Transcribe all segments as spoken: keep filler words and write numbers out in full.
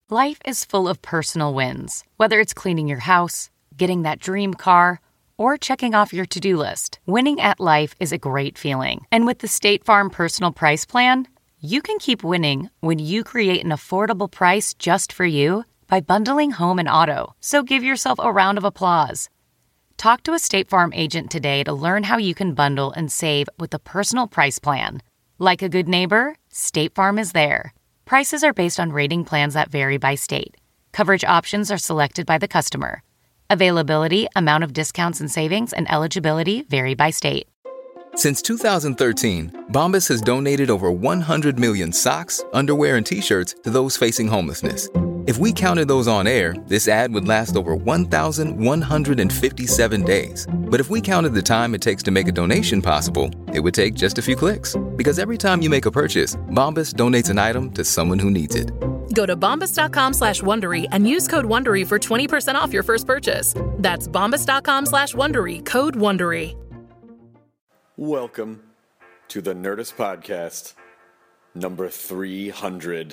Life is full of personal wins, whether it's cleaning your house, getting that dream car, or checking off your to-do list. Winning at life is a great feeling. And with the State Farm Personal Price Plan, you can keep winning when you create an affordable price just for you by bundling home and auto. So give yourself a round of applause. Talk to a State Farm agent today to learn how you can bundle and save with the Personal Price Plan. Like a good neighbor, State Farm is there. Prices are based on rating plans that vary by state. Coverage options are selected by the customer. Availability, amount of discounts and savings, and eligibility vary by state. Since two thousand thirteen, Bombas has donated over one hundred million socks, underwear, and T-shirts to those facing homelessness. If we counted those on air, this ad would last over one thousand one hundred fifty-seven days. But if we counted the time it takes to make a donation possible, it would take just a few clicks. Because every time you make a purchase, Bombas donates an item to someone who needs it. Go to bombas.com slash Wondery and use code Wondery for twenty percent off your first purchase. That's bombas.com slash Wondery, code Wondery. Welcome to the Nerdist Podcast, number three hundred.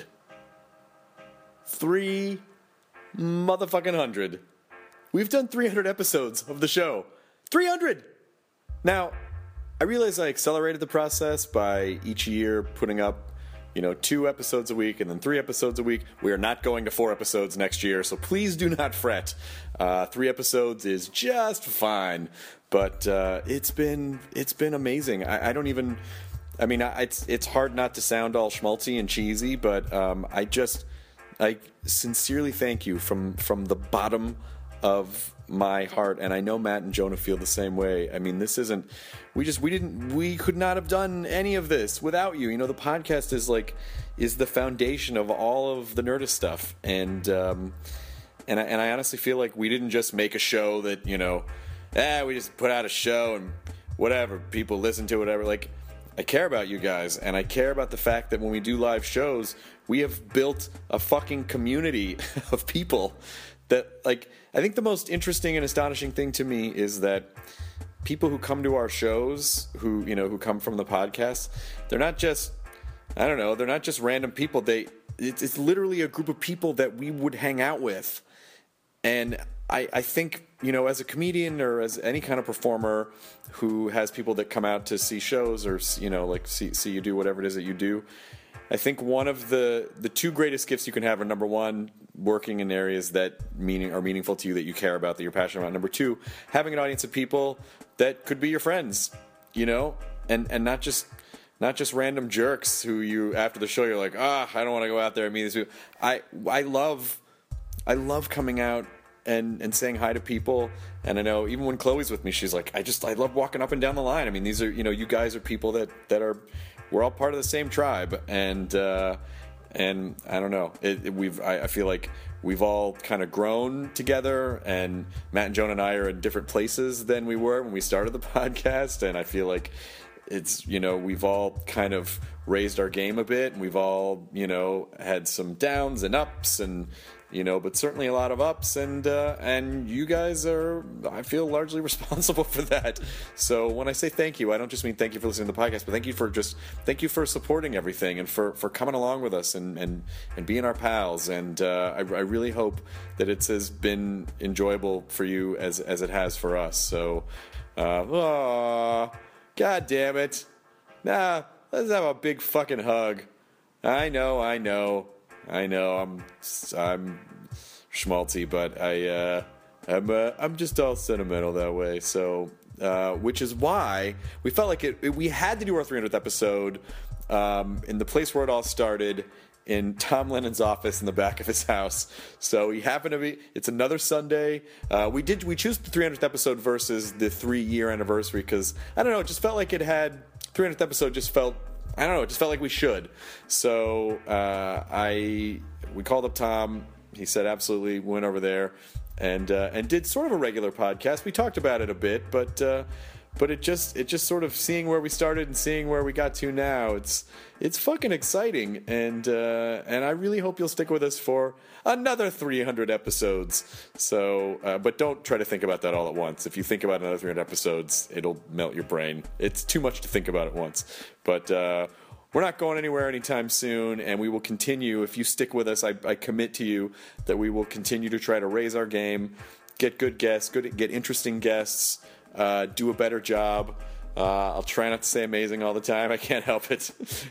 Three motherfucking hundred. We've done three hundred episodes of the show. three hundred! Now, I realize I accelerated the process by each year putting up, you know, two episodes a week and then three episodes a week. We are not going to four episodes next year, so please do not fret. Uh, three episodes is just fine. But uh, it's been it's been amazing. I, I don't even... I mean, I, it's it's hard not to sound all schmaltzy and cheesy, but um, I just... I sincerely thank you from, from the bottom of my heart, and I know Matt and Jonah feel the same way. I mean, this isn't... We just... We didn't... We could not have done any of this without you. You know, the podcast is like... Is the foundation of all of the Nerdist stuff. And, um... And I, and I honestly feel like we didn't just make a show that, you know... Eh, we just put out a show and whatever, people listen to whatever. Like, I care about you guys, and I care about the fact that when we do live shows, we have built a fucking community of people that, like, I think the most interesting and astonishing thing to me is that people who come to our shows, who, you know, who come from the podcast, they're not just, I don't know, they're not just random people. They, it's, it's literally a group of people that we would hang out with. And I, I think, you know, as a comedian or as any kind of performer who has people that come out to see shows or, you know, like see, see you do whatever it is that you do, I think one of the, the two greatest gifts you can have are, number one, working in areas that meaning are meaningful to you, that you care about, that you're passionate about. Number two, having an audience of people that could be your friends, you know, and, and not just not just random jerks who you, after the show, you're like, ah, I don't want to go out there and meet these people. I, I love, I love coming out and, and saying hi to people. And I know even when Chloe's with me, she's like, I just, I love walking up and down the line. I mean, these are, you know, you guys are people that, that are, we're all part of the same tribe. And, uh, and I don't know, it, it, we've, I, I feel like we've all kind of grown together, and Matt and Jonah and I are in different places than we were when we started the podcast. And I feel like it's, you know, we've all kind of raised our game a bit, and we've all, you know, had some downs and ups, and, you know, but certainly a lot of ups, and uh, and you guys are, I feel, largely responsible for that. So when I say thank you, I don't just mean thank you for listening to the podcast, but thank you for just, thank you for supporting everything, and for, for coming along with us, and, and, and being our pals. And uh, I, I really hope that it has been enjoyable for you as, as it has for us. So, uh, aww. God damn it. Nah, let's have a big fucking hug. I know, I know, I know, I'm I'm schmaltzy, but I, uh, I'm, uh, I'm just all sentimental that way. So, uh, which is why we felt like it, it we had to do our three hundredth episode um, in the place where it all started, in Tom Lennon's office in the back of his house. So he happened to be, it's another Sunday. Uh, we did, we chose the three hundredth episode versus the three year anniversary, because I don't know, it just felt like it had, three hundredth episode just felt, I don't know, it just felt like we should. So uh, I, we called up Tom. He said, absolutely, went over there and, uh, and did sort of a regular podcast. We talked about it a bit, but, uh, But it just, it just sort of seeing where we started and seeing where we got to now. It's, it's fucking exciting, and uh, and I really hope you'll stick with us for another three hundred episodes. So, uh, but don't try to think about that all at once. If you think about another three hundred episodes, it'll melt your brain. It's too much to think about at once. But uh, we're not going anywhere anytime soon, and we will continue. If you stick with us, I, I commit to you that we will continue to try to raise our game, get good guests, good get interesting guests, uh, do a better job. Uh, I'll try not to say amazing all the time. I can't help it.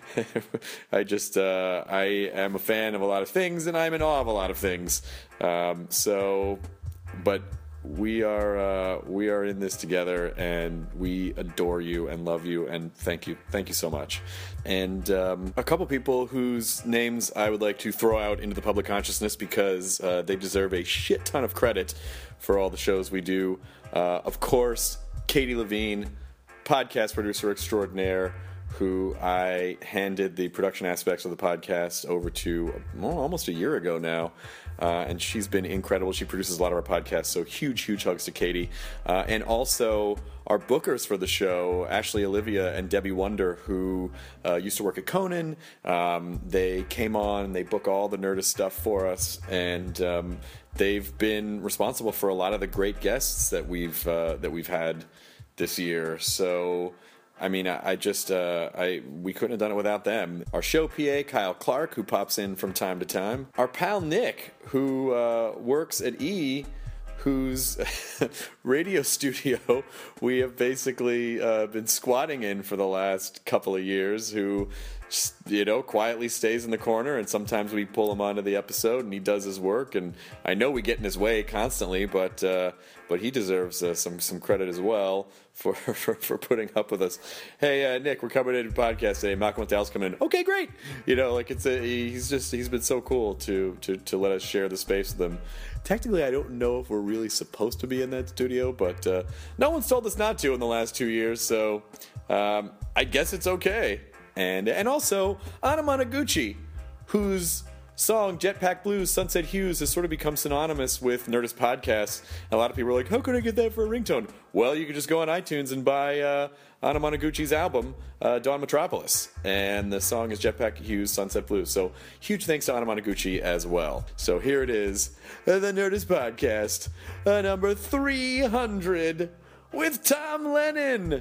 I just, uh, I am a fan of a lot of things, and I'm in awe of a lot of things. Um, so, but we are, uh, we are in this together, and we adore you and love you, and thank you. Thank you so much. And um, a couple people whose names I would like to throw out into the public consciousness because uh, they deserve a shit ton of credit for all the shows we do. Uh, of course, Katie Levine, podcast producer extraordinaire, who I handed the production aspects of the podcast over to well, almost a year ago now. Uh, and she's been incredible. She produces a lot of our podcasts, so huge, huge hugs to Katie. Uh, and also our bookers for the show, Ashley Olivia and Debbie Wonder, who uh, used to work at Conan. Um, they came on, they book all the Nerdist stuff for us, and um, they've been responsible for a lot of the great guests that we've uh, that we've had this year. So, I mean, I, I just, uh, I we couldn't have done it without them. Our show P A, Kyle Clark, who pops in from time to time. Our pal Nick, who uh, works at E, whose radio studio we have basically uh, been squatting in for the last couple of years, who just, you know, quietly stays in the corner, and sometimes we pull him onto the episode and he does his work, and I know we get in his way constantly, but uh, but he deserves uh, some some credit as well for, for, for putting up with us. Hey, uh, Nick, we're coming into the podcast today. Malcolm Montal's coming in. Okay, great. You know, like it's a, he's just he's been so cool to to to let us share the space with him. Technically, I don't know if we're really supposed to be in that studio, but uh, no one's told us not to in the last two years, so um, I guess it's okay. And and also, Anna Monoguchi, whose song Jetpack Blues, Sunset Hues has sort of become synonymous with Nerdist podcasts. And a lot of people are like, how could I get that for a ringtone? Well, you could just go on iTunes and buy uh, Anna Monoguchi's album, uh, Dawn Metropolis. And the song is Jetpack Hues, Sunset Blues. So huge thanks to Anna Monoguchi as well. So here it is, uh, the Nerdist Podcast, uh, number three hundred, with Tom Lennon.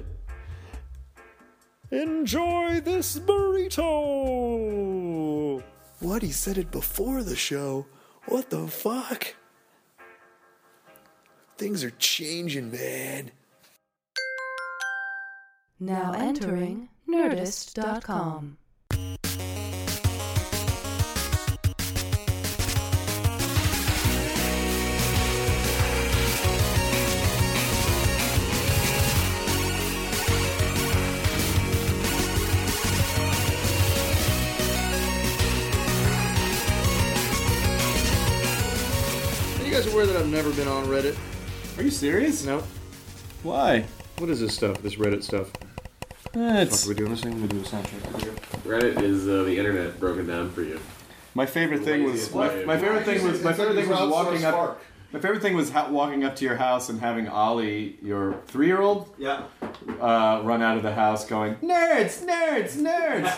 Enjoy this burrito. What? He said it before the show. What the fuck? Things are changing, man. Now entering Nerdist dot com. You guys aware that I've never been on Reddit? Are you serious? No. Why? What is this stuff? This Reddit stuff? Eh, What it's are we doing this thing? We do a sound check. Reddit is uh, the internet broken down for you. my favorite thing was my, my favorite thing was my favorite thing was walking up. My favorite thing was ha- walking up to your house and having Ollie, your three-year-old, Yeah. uh, run out of the house going, nerds, nerds, nerds.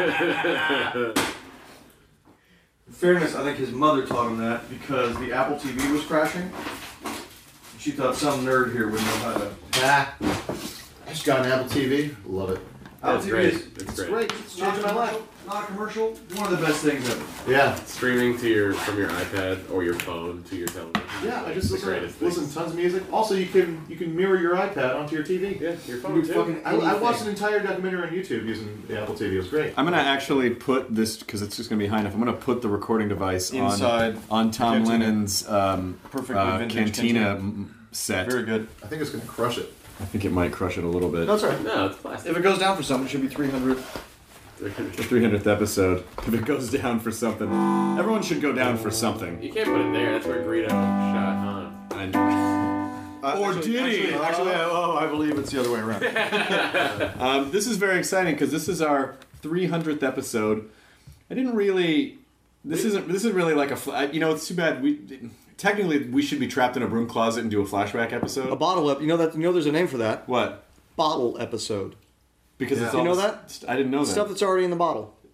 In fairness, I think his mother taught him that because the Apple T V was crashing. She thought some nerd here would know how to. Ah, I just got an Apple T V. Love it. Apple That's T V great. is It's it's great. great. It's changing my life. Not a commercial. One of the best things ever. Yeah. Streaming to your from your iPad or your phone to your television. Yeah, I It's just the listen, greatest listen thing. to tons of music. Also, you can you can mirror your iPad onto your T V. Yeah, your You phone do too. fucking, I, I watched an entire documentary on YouTube using the Apple T V. It was great. I'm gonna actually put this because it's just gonna be high enough. I'm gonna put the recording device Inside on on Tom Cantina. Lennon's um, Perfectly uh, vintage Cantina Cantina. m- set. Very good. I think it's gonna crush it. I think it might crush it a little bit. That's right. No, it's plastic. If it goes down for something, it should be three hundred. The three hundredth episode. If it goes down for something, everyone should go down for something. You can't put it there. That's where Greedo shot Han. And Uh, Or actually, did he? Actually, actually, oh, I believe it's the other way around. Um, this is very exciting because this is our three hundredth episode. I didn't really. This isn't. This isn't really like a. Fl- you know, it's too bad. We technically we should be trapped in a broom closet and do a flashback episode. A bottle up. You know that. You know, there's a name for that. What? Bottle episode. Because it's You all know this- that? I didn't know that. Stuff that's already in the bottle.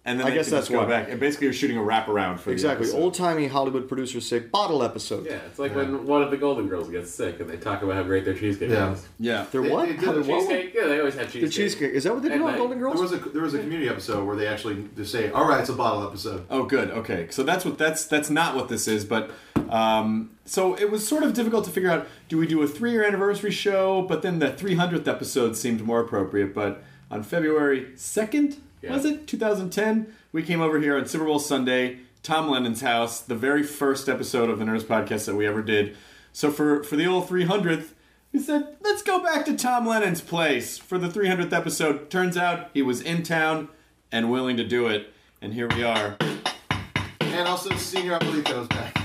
and then I they guess can that's just go why. back. And basically, you're shooting a wraparound for Exactly. the episode. Old-timey Hollywood producers say bottle episode. Yeah, it's like when one of the Golden Girls gets sick and they talk about how great their cheesecake Yeah. is. Yeah. They're They- what? they did How- the what- Cheesecake? Yeah, they always have The cheesecake. cheesecake. Is that what they do At on night. Golden Girls? There was a there was a community episode where they actually just say, "All right, it's a bottle episode." Oh, good. Okay, so that's what that's that's not what this is, but um, so it was sort of difficult to figure out. Do we do a three-year anniversary show? But then the three hundredth episode seemed more appropriate. But on February second, Yeah. was it two thousand ten? We came over here on Super Bowl Sunday, Tom Lennon's house, the very first episode of the Nerds Podcast that we ever did. So for for the old three hundredth. We said, let's go back to Tom Lennon's place for the three hundredth episode. Turns out he was in town and willing to do it. And here we are. And also, Senior Abuelito's back.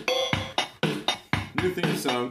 New theme song.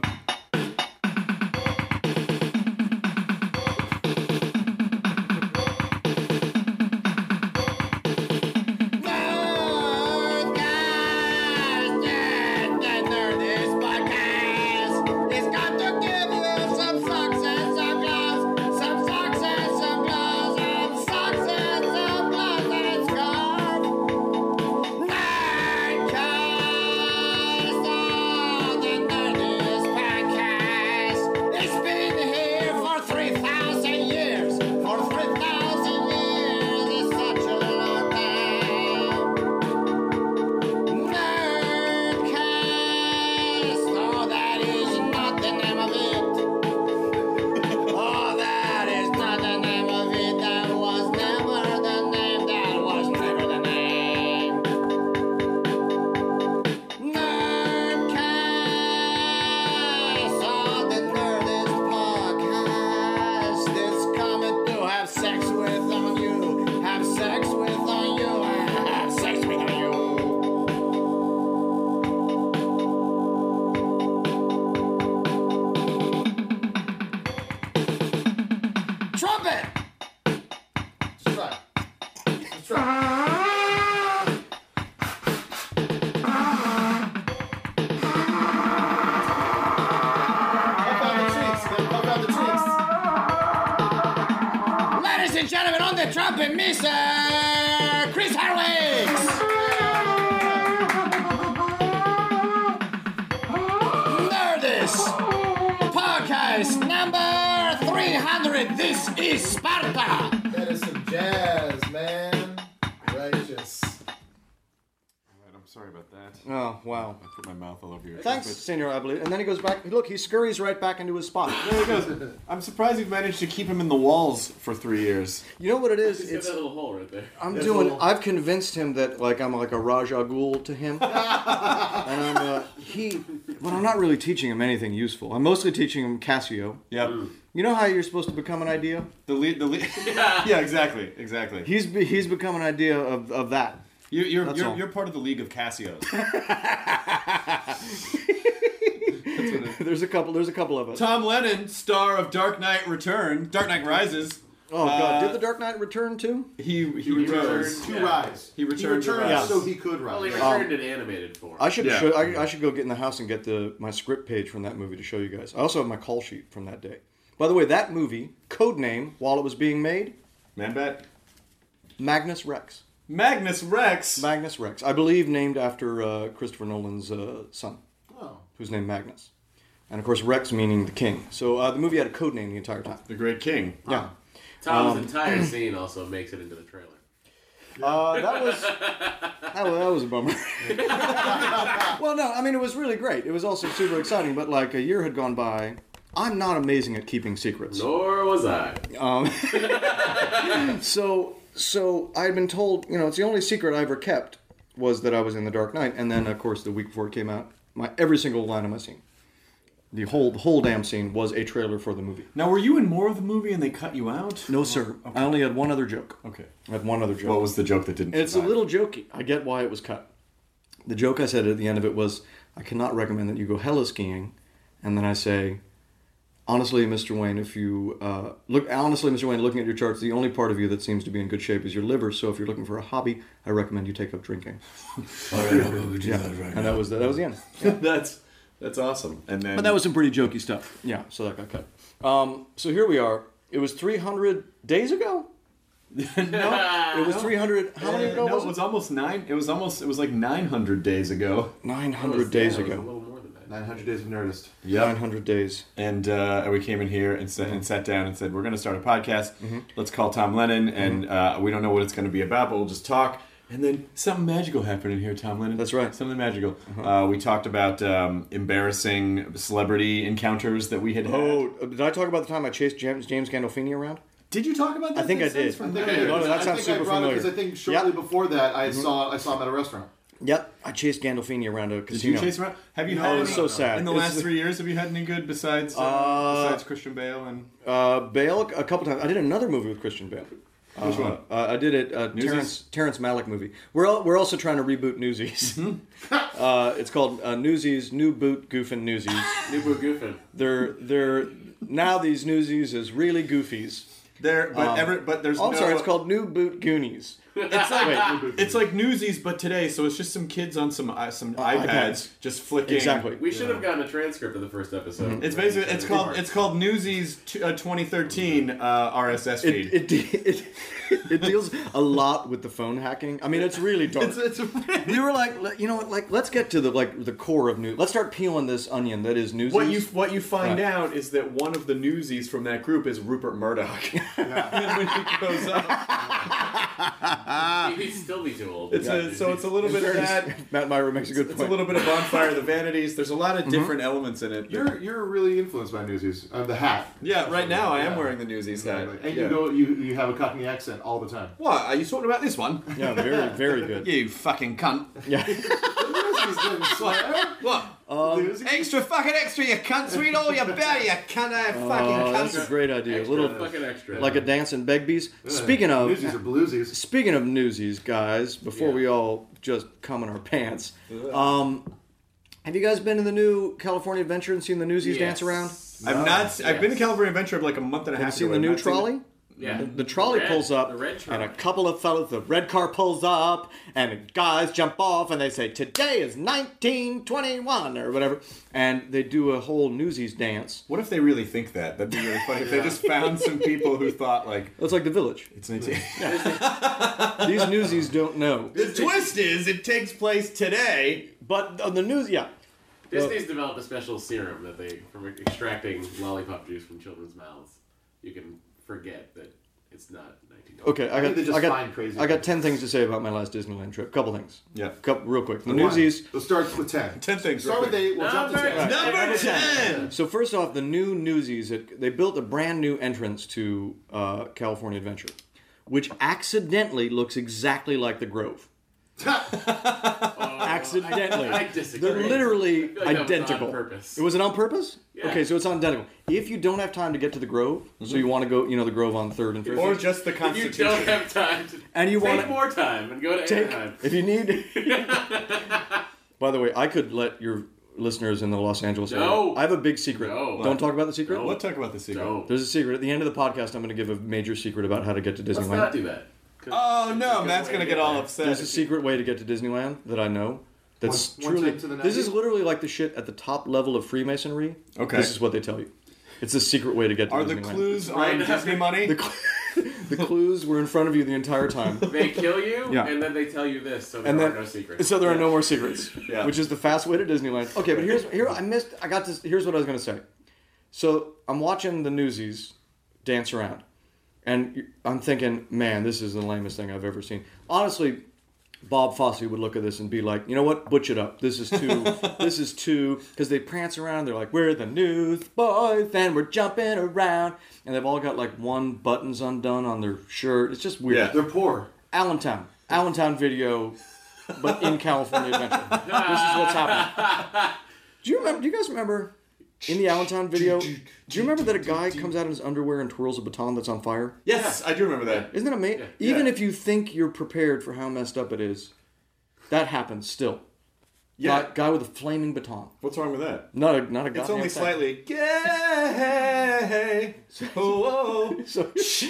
Ladies and gentlemen, on the trumpet, Mister Chris Hardwick. Nerdist podcast number three hundred. This is Sparta. That is some jazz, man. Righteous. I'm sorry about that. Oh, wow. I put my mouth all over your Thanks, Senor Abuelito. And then he goes back. Look, he scurries right back into his spot. There he goes. I'm surprised you've managed to keep him in the walls for three years. You know what it is? He's got It's that little hole right there. I'm That's doing. a little- I've convinced him that like I'm like a Raja Ghul to him, and I'm uh, he. But I'm not really teaching him anything useful. I'm mostly teaching him Casio. Yep. You know how you're supposed to become an idea? The lead. The lead. Yeah, exactly. Exactly. He's be, he's become an idea of, of that. You, you're That's you're, all. you're part of the League of Cassios. There's a couple. There's a couple of us. Tom Lennon, star of Dark Knight Return, Dark Knight Rises. Oh God! Uh, Did the Dark Knight return too? He he, He returned returned to yeah. rise. He returned to returned rise. so he could Well, he rise. returned in animated form. I should Yeah. show, I, I should go get in the house and get the my script page from that movie to show you guys. I also have my call sheet from that day. By the way, that movie, code name while it was being made, Man-Bat. Magnus Rex. Magnus Rex. Magnus Rex, I believe named after uh, Christopher Nolan's uh, son, Oh. who's named Magnus, and of course Rex meaning the king. So uh, the movie had a code name the entire time. The Great King. Yeah. Tom's Um, entire scene also makes it into the trailer. Uh, that was that was, that was a bummer. Well, no, I mean it was really great. It was also super exciting, but like a year had gone by. I'm not amazing at keeping secrets. Nor was I. Um, so so I had been told, you know, it's the only secret I ever kept was that I was in The Dark Knight, and then of course the week before it came out, my every single line of my scene, the whole the whole damn scene was a trailer for the movie. Now, were you in more of the movie and they cut you out? No, sir. I only had one other joke. Okay. I had one other joke. What was the joke that didn't It's a survive? little jokey. I get why it was cut. The joke I said at the end of it was, I cannot recommend that you go hella skiing. And then I say, honestly, Mister Wayne, if you uh, look, honestly, Mister Wayne, looking at your charts, the only part of you that seems to be in good shape is your liver. So if you're looking for a hobby, I recommend you take up drinking. All right, I'll go do Yeah. that right And now. that was the, that was the end. Yeah. that's that's awesome. And then, But that was some pretty jokey stuff. Yeah, so that got cut. Um, so here we are. It was three hundred days ago. no, it was three hundred. How many ago No, was it it? was almost nine. It was almost. It was like nine hundred days ago. nine hundred days yeah, it was ago. a little more than that. nine hundred Days of Nerdist. Yeah, nine hundred days. And uh, we came in here and, sat, and sat down and said, we're going to start a podcast. Mm-hmm. Let's call Tom Lennon. And uh, we don't know what it's going to be about, but we'll just talk. And then something magical happened in here, Tom Lennon. That's right. Something magical. Uh-huh. Uh, we talked about um, embarrassing celebrity encounters that we had had. Oh, did I talk about the time I chased James, James Gandolfini around? Did you talk about that? I think That I did. sounds I think I familiar. did. No, no, that I sounds think super I brought familiar. because I think shortly Yep. before that I saw I saw him at a restaurant. Yep, I chased Gandolfini around a Did casino. you chase around? Have you No, had it was any, so sad. in the It's- last three years? Have you had any good besides uh, Uh, besides Christian Bale and Uh, Bale, a couple times. I did another movie with Christian Bale. Which uh, one? Uh, I did it. Uh, Newsies? Terrence Terrence Malick movie. We're al- we're also trying to reboot Newsies. uh, it's called uh, Newsies New Boot Goofin' Newsies. New Boo Goofin. They're they're now these Newsies is really goofies. there? But Um, ever, but there's Oh, I'm no. sorry. It's called New Boot Goonies. It's like it's like Newsies, but today. So it's just some kids on some uh, some iPads, iPads. just flicking. Exactly. We should have gotten a transcript of the first episode. It's basically it's called it's called Newsies t- uh, twenty thirteen uh, R S S feed. It, it, it, it deals a lot with the phone hacking. I mean, it's really dark. It's, it's really- we were like, let- you know what? Like, let's get to the like the core of news. Let's start peeling this onion that is Newsies. what you what you find Right. out is that one of the Newsies from that group is Rupert Murdoch. And when he goes up, He'd still be too old. it's a, so it's a little bit of that. Matt Myra makes a good It's point. a little bit of Bonfire of the Vanities. There's a lot of different elements in it. You're you're really influenced by Newsies. Uh, the hat. Yeah, right now I am Yeah. wearing the Newsies hat. And Yeah. you go you you have a Cockney accent all the time. What? Are you talking about this one? Yeah, very very good. You fucking cunt. Yeah. Newsies didn't swear. What? Newsies? Extra fucking extra, you cunts. Read all your belly, you cunt. I fucking Oh, cunt. that's a great idea. A Extra, little fucking extra. like a dancing Begbie's. Speaking of Newsies are bluesies. speaking of Newsies, guys, before Yeah. we all just come in our pants, um, have you guys been to the new California Adventure and seen the Newsies Yes. dance around? I've not. I've been to Yes. California Adventure like a month and a Have you half seen ago. the I've new not seen it. trolley? Yeah. The trolley red- pulls up, the red and a trolley. couple of fellas, the red car pulls up, and the guys jump off, and they say, "Today is nineteen twenty-one," or whatever, and they do a whole Newsies dance. What if they really think that? That'd be really funny. If they just found some people who thought like It's like The Village. it's nineteen. These Newsies don't know. The twist is it takes place today. But on the news, yeah. Disney's developed a special serum that they, from extracting lollipop juice from children's mouths, you can forget that it's not nineteen twenty. Okay, I I think got, they just I got, find crazy I got things. ten things to say about my last Disneyland trip. Couple things. Yeah. Couple, real quick. The One. Newsies. Let's start with ten. Ten things. Start real with quick. eight. We'll jump to Number ten. ten. Number ten. So first off, the new Newsies, it, they built a brand new entrance to uh, California Adventure, which accidentally looks exactly like the Grove. Accidentally. I, I disagree. They're literally I feel like that was identical. on purpose. It was it on purpose? Yeah. Okay, so it's identical. If you don't have time to get to the Grove, so you want to go, you know, the Grove on third and fifth, Or just the If you Constitution. don't have time to and you take want to more time and go to take, Anaheim. if you need. By the way, I could let your listeners in the Los Angeles area. No. I have a big secret. No. Don't talk about the secret. No. Let's talk about the secret. No. There's a secret. At the end of the podcast, I'm going to give a major secret about how to get to Let's Disneyland. not do that. 'Cause Oh it's a no, good Matt's way gonna to get all there. upset. There's a secret way to get to Disneyland that I know. That's One- one truly. time to the This is nineties? literally like the shit at the top level of Freemasonry. Okay. This is what they tell you. It's a secret way to get to Are Disneyland. the clues Right on now. Disney money? The, cl- the clues were in front of you the entire time. They kill you, Yeah. and then they tell you this, so there And are then, no secrets. so there are no more secrets, Yeah. which is the fast way to Disneyland. Okay, but here's here I missed. I got this. Here's what I was gonna say. So I'm watching the Newsies dance around, and I'm thinking, man, this is the lamest thing I've ever seen. Honestly, Bob Fosse would look at this and be like, you know what, butch it up. This is too. This is too. Because they prance around. They're like, we're the Newsboys, and we're jumping around, and they've all got like one buttons undone on their shirt. It's just weird. Yeah. They're poor. Allentown. Allentown video, but in California Adventure. This is what's happening. Do you remember? Do you guys remember in the Allentown video? Do you remember that a guy comes out in his underwear and twirls a baton that's on fire? Yes, I do remember that. Isn't that amazing? Yeah. Even Yeah. if you think you're prepared for how messed up it is, that happens still. Yeah. Guy, guy with a flaming baton. What's wrong with that? Not a not a It's goddamn only thing. slightly. Gay. Oh, So,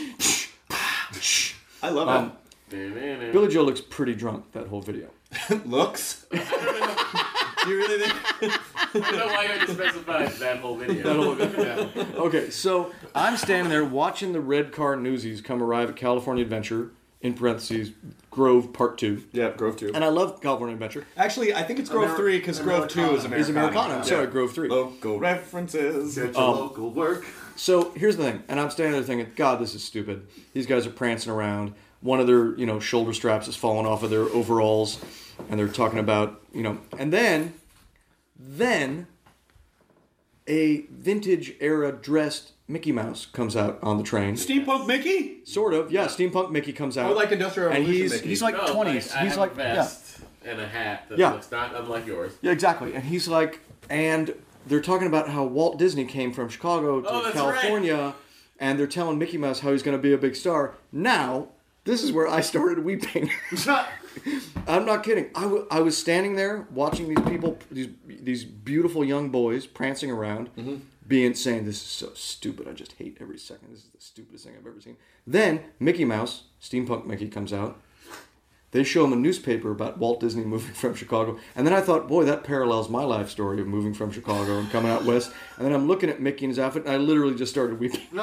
I love um, Billy Billy Joe looks pretty drunk that whole video. it. Looks. You really think? I don't know why you had to specify that whole video. That whole video. Okay, so I'm standing there watching the red car newsies come arrive at California Adventure, in parentheses, Grove Part two. Yeah, Grove two. And I love California Adventure. Actually, I think it's Grove Ameri- three because Grove two is Americana. Is Americana. I'm Yeah. sorry, Grove three. Local references. Get your Um, local work. So here's the thing, and I'm standing there thinking, God, this is stupid. These guys are prancing around. One of their, you know, shoulder straps is falling off of their overalls, and they're talking about, you know, and then, then, a vintage era dressed Mickey Mouse comes out on the train. Steampunk Mickey? Sort of, yeah. Steampunk Mickey comes out. Oh, like Industrial and Revolution he's Mickey. he's like No, twenties. Like, I he's have like a vest and a hat that Yeah. looks not unlike yours. yeah, yeah, exactly. And he's like, and they're talking about how Walt Disney came from Chicago to Oh, that's California, and they're telling Mickey Mouse how he's going to be a big star. Now, this is where I started weeping. I'm not kidding. I, w- I was standing there watching these people, these these beautiful young boys prancing around, Mm-hmm. being saying, "This is so stupid. I just hate every second. This is the stupidest thing I've ever seen." Then Mickey Mouse, Steampunk Mickey, comes out. They show him a newspaper about Walt Disney moving from Chicago. And then I thought, boy, that parallels my life story of moving from Chicago and coming out west. And then I'm looking at Mickey in his outfit, and I literally just started weeping. and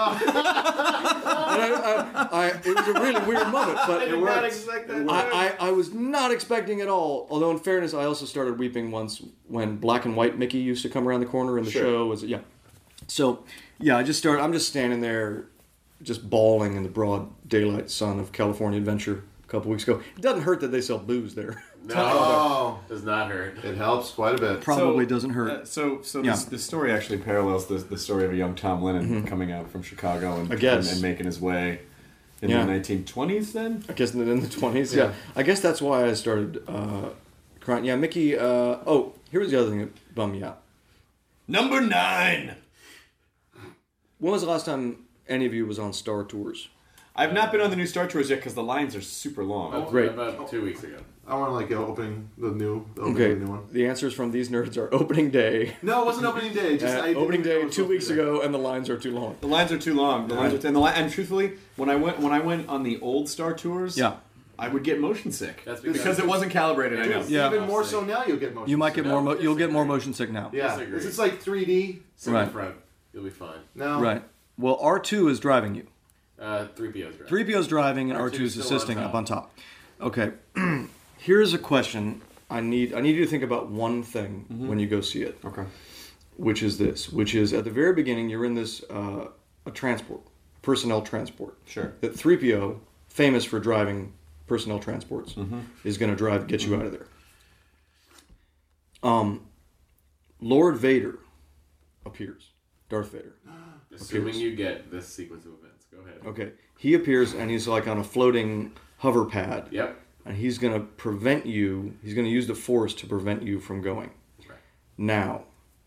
I, I, I, it was a really weird moment, but I did not expect that. I, I, I was not expecting at all. Although, in fairness, I also started weeping once when Black and White Mickey used to come around the corner in the Sure. show. Was yeah. So, yeah, I just started. I'm just standing there, just bawling in the broad daylight sun of California Adventure a couple weeks ago. It doesn't hurt that they sell booze there. No, Oh. does not hurt. It helps quite a bit. Probably doesn't hurt. Uh, so, so Yeah. this, this story actually parallels the, the story of a young Tom Lennon coming out from Chicago and, I guess. and, and making his way in Yeah. the nineteen twenties. Then I guess in the twenties. Yeah. I guess that's why I started uh, crying. Yeah, Mickey. Uh, oh, here was the other thing that bummed me out. number nine. When was the last time any of you was on Star Tours? I've not been on the new Star Tours yet because the lines are super long. About, Great. About two weeks ago. I want to like go opening the new, the opening Okay, of the new one. the answers from these nerds are opening day. No, it wasn't opening day. Just Uh, I didn't opening know it day was two supposed weeks to be. ago, and the lines are too long. The lines are too long. The lines are and the li- and truthfully, when I went when I went on the old Star Tours, Yeah. I would get motion sick. That's because, because it wasn't calibrated. I know. Dude, Yeah. Even more so now, you'll get motion. You might get sick. more. Mo- you'll get more disagree. motion sick now. Yeah, Disagree. it's, it's like three D. Sit Right. in front. You'll be fine. No, Right. Well, R two is driving you. Uh, three P O's right. three P O's driving, and R R two two is is still on assisting top. up on top. Okay. Here's a question. I need. I need you to think about one thing when you go see it. Okay. Which is this? Which is at the very beginning, you're in this uh, a transport, personnel transport. Sure. That three P O, famous for driving personnel transports, is going to drive get you out of there. Um, Lord Vader appears. Darth Vader. Assuming appears. you get this sequence of events. Go ahead. Okay. He appears and he's like on a floating hover pad. Yep. And he's going to prevent you. He's going to use the Force to prevent you from going. Right. Now,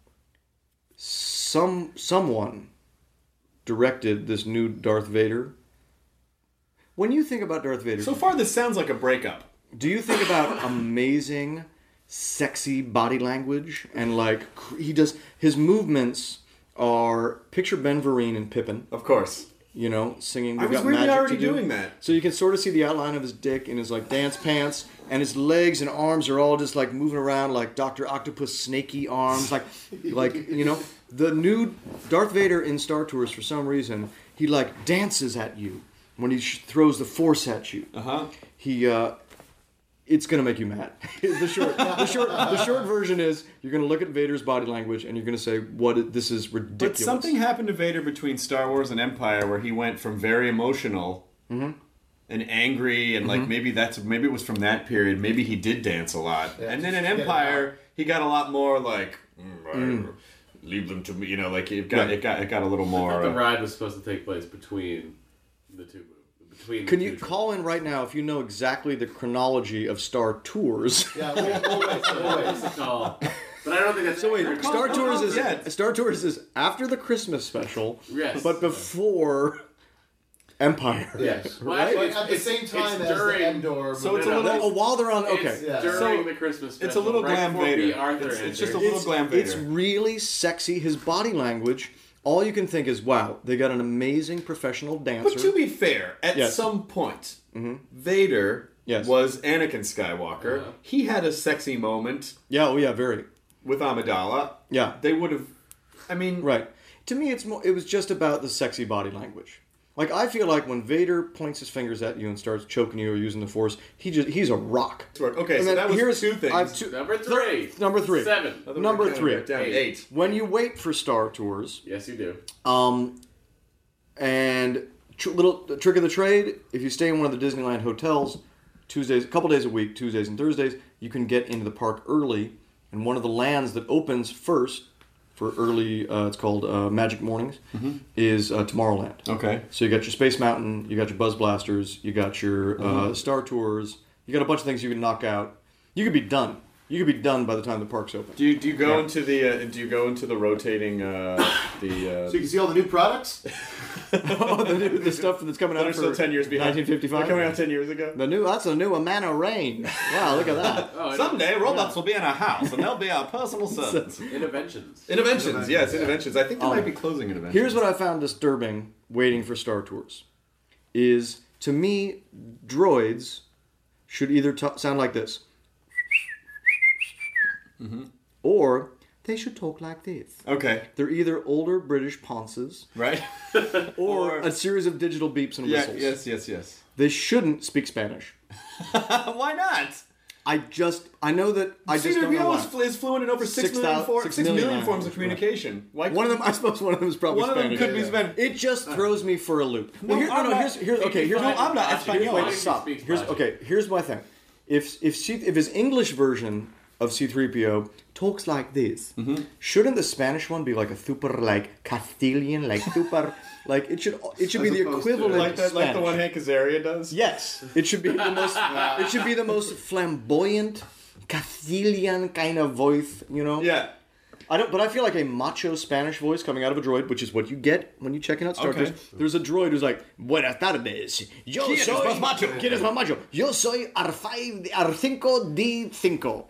some someone directed this new Darth Vader. When you think about Darth Vader, So far, this sounds like a breakup. do you think about amazing, sexy body language and like cr- he does his movements are picture Ben Vereen and Pippin, Of course. you know, singing. I We've was got weirdly magic already to do. doing that. So you can sort of see the outline of his dick in his like dance pants, and his legs and arms are all just like moving around like Doctor Octopus snaky arms, like like you know. The new Darth Vader in Star Tours, for some reason, he like dances at you when he sh- throws the Force at you. Uh huh. He uh, it's gonna make you mad. the short the short the short version is you're gonna look at Vader's body language and you're gonna say, "What? Is, this is ridiculous." But something happened to Vader between Star Wars and Empire where he went from very emotional Mm-hmm. and angry, and like maybe that's maybe it was from that period. Maybe he did dance a lot, and then in Empire he got a lot more like mm, I- leave them to me. You know, like it got Right. it got it got a little I more. thought the Uh, ride was supposed to take place between the two movies. Between Can the you two call in right now if you know exactly the chronology of Star Tours? Yeah, we'll, we'll wait. We'll wait. It's a call. But I don't think that's So wait, accurate. Star Tours is Yeah. Star Tours is after the Christmas special, Yes. but before Empire. Yes. Well, Right? actually, But at the it's- same it's time as during- the Endor. So it's a No, no, little. Oh, while they're on, okay. It's Yeah. during So, the Christmas special. it's a little right glam before Vader. B. Arthur It's- it's just a enters. little glam Vader. It's really sexy. His body language. All you can think is, wow, they got an amazing professional dancer. But to be fair, at Yes. some point, Vader Yes. was Anakin Skywalker. Uh-huh. He had a sexy moment. yeah, oh yeah, very. with Amidala, Yeah. they would have. I mean, Right. To me, it's more. It was just about the sexy body language. Like I feel like when Vader points his fingers at you and starts choking you or using the Force, he just he's a rock. Okay, And so then that was here's- two things. I've two- Number three. Number three. Seven. Number three. Down to eight. When you wait for Star Tours, Yes, you do. um, and tr- little trick of the trade: if you stay in one of the Disneyland hotels, Tuesdays, a couple days a week, Tuesdays and Thursdays, you can get into the park early. And one of the lands that opens first for early, uh, it's called uh, Magic Mornings, Mm-hmm. is uh, Tomorrowland. Okay. So you got your Space Mountain, you got your Buzz Blasters, you got your uh, Mm-hmm. Star Tours, you got a bunch of things you can knock out. You could be done. You could be done by the time the park's open. Do you do you go Yeah. into the uh, do you go into the rotating uh, the uh, So you can see all the new products? Oh, the, new, the stuff that's coming that out are for still ten years behind? nineteen fifty-five. They're coming out ten years ago. The new that's a new Amana Rain. Wow, look at that. Oh, I Someday robots will be in our house and they'll be our personal servants. know. Interventions. Interventions, yes, interventions. I think they Um, might be closing interventions. Here's what I found disturbing waiting for Star Tours is to me droids should either t- sound like this or they should talk like this. Okay, They're either older British ponces right? or a series of digital beeps and Yeah, whistles. yes, yes, yes. They shouldn't speak Spanish. Why not? I just I know that I just don't know C-three P O why. is, fl- is fluent in over six Six million, thou- for, six six million million forms of languages, communication. Why One of them, I suppose, one of them is probably One of them Spanish. could be Spanish. It just throws me for a loop. No, well, here, no, I'm no, not- here's, here's okay. Here's No, my, I'm not here's- Espanol. Wait, He stop. speaks Here's Spanish. okay. Here's my thing. If if C, if his English version of C three P O talks like this, Mm-hmm. shouldn't the Spanish one be like a super like Castilian, like super, like it should it should be As the opposed to- equivalent like of that, like Spanish. the one Hank Azaria does? Yes, it should be the most. It should be the most flamboyant Castilian kind of voice. You know. Yeah. I don't, but I feel like a macho Spanish voice coming out of a droid, which is what you get when you're checking out Star Okay. Tours. There's a droid who's like, "Buenas tardes, yo ¿Quién es soy más macho? ¿Quién es más macho? Yo soy R five, R cinco D cinco."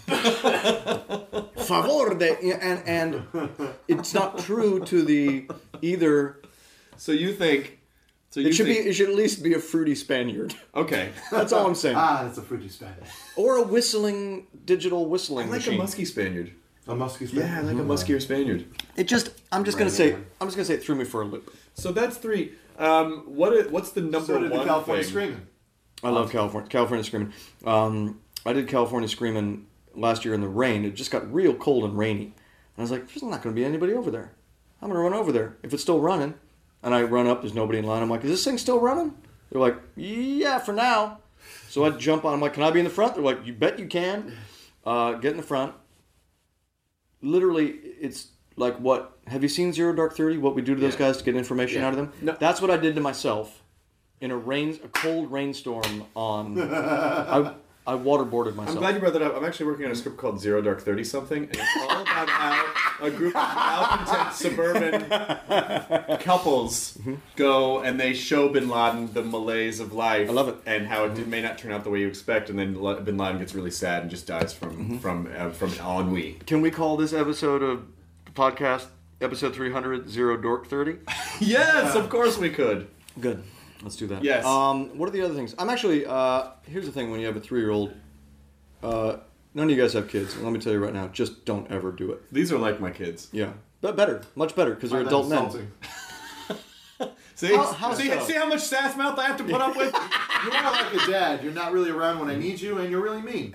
Favor de and and it's not true to the either. So you think? So you It should think, be. It should at least be a fruity Spaniard. Okay. That's all I'm saying. Ah, that's a fruity Spanish. Or a whistling digital whistling I like machine. a musky Spaniard. A musky Spanish. Yeah, I like a muskier Spaniard. It just. I'm just gonna say. I'm just gonna say it threw me for a loop. So that's three. Um, what? Is, what's the number So did one the California thing? Screaming. I love California. California Screaming. Um, I did California Screaming last year in the rain. It just got real cold and rainy. And I was like, there's not going to be anybody over there. I'm going to run over there. If it's still running, and I run up, there's nobody in line. I'm like, is this thing still running? They're like, yeah, for now. So I jump on. I'm like, can I be in the front? They're like, you bet you can. Uh, get in the front. Literally, it's like what? Have you seen Zero Dark Thirty? What we do to those Yeah. guys to get information Yeah. out of them? No. That's what I did to myself. In a rain, a cold rainstorm on, I, I waterboarded myself. I'm glad you brought that up. I'm actually working on a script called Zero Dark Thirty something, and it's all about how a group of malcontent suburban couples go and they show Bin Laden the malaise of life. I love it. and how it did, may not turn out the way you expect, and then La- Bin Laden gets really sad and just dies from Mm-hmm. from uh, from ennui. Can we call this episode of the podcast episode three hundred Zero Dork thirty? Yes, of course we could. Good. Let's do that. Yes. Um, what are the other things? I'm actually, uh, here's the thing when you have a three-year-old, uh, none of you guys have kids. And let me tell you right now, just don't ever do it. These are like my kids. Yeah. But better. Much better, because they're Find that adult men. insulting. See, How- how see, so? see how much sass mouth I have to put up with. You are like a dad. You're not really around when I need you, and you're really mean.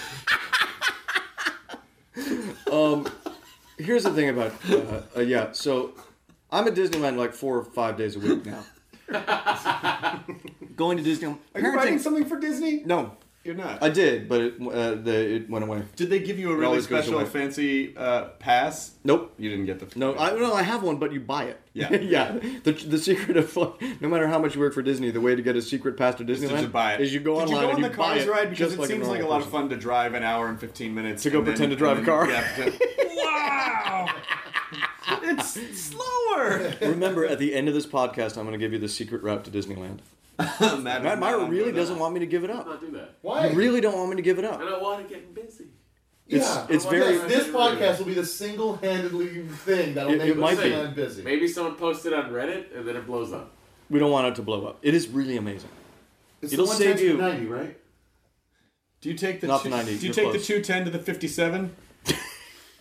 Um, here's the thing about, uh, uh, yeah, so I'm at Disneyland like four or five days a week now. Going to Disneyland. Are you writing something for Disney? No. You're not. I did, but it, uh, the, it went away. Did they give you a It really always goes special, away. fancy uh, pass? Nope. You didn't get the. No, I no, I have one, but you buy it. Yeah. yeah. The, the secret of like, no matter how much you work for Disney, the way to get a secret pass to Just Disneyland to buy it. is you go Did online you go on and the you buy Cars it. ride because just it like seems a like a normal lot of person. fun to drive an hour and fifteen minutes To go and then- pretend to drive and a car. then- Yeah. pretend- wow. It's slower. Remember, at the end of this podcast, I'm going to give you the secret route to Disneyland. Matt, Matt Myra really doesn't want me to give it up. Not do that. Why? You really don't want me to give it up. I don't want to get busy. It's Yeah. it's Yes, very. this podcast will be the single-handedly thing that'll It- make it might be. Disneyland busy. Maybe someone posted on Reddit and then it blows up. We don't want it to blow up. It is really amazing. It's It'll the one save times you. ninety, right? Do you take the Not two, the ninety, Do you you're take close. the two ten to the fifty seven?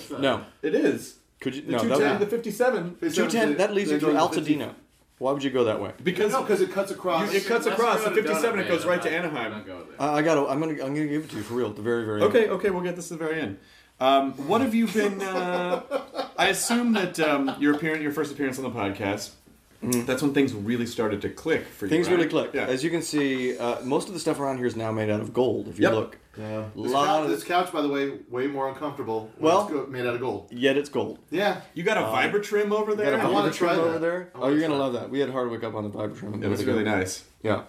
That's not No. It is. Could you? The No, two that ten would- to the fifty-seven. two ten, that leads you they to go to the Altadena. Why would you go that way? Because no, because it cuts across. you, it cuts Let's across. go The to fifty-seven, Donut it goes Man. right to I'm not- Anaheim. I'm not going there. I, I got. I'm gonna. I'm gonna give it to you for real at the very, very Okay, end. okay, we'll get this to the very end. Um, what have you been? Uh, I assume that um, your appearance, your first appearance on the podcast. Mm-hmm. That's when things really started to click for you. Things right? really click. Yeah. As you can see, uh, most of the stuff around here is now made out of gold. If you Yep. look, Yeah. a This, lot couch, of this couch, by the way, way more uncomfortable. When Well- it's go- made out of gold. yet it's gold. Yeah. You got a Um, Vibratrim over there. Got a I wanna Vibratrim try that. over there. I Oh, wanna you're gonna try love that. We had Hardwick up on the Vibratrim. It was really nice. Yeah.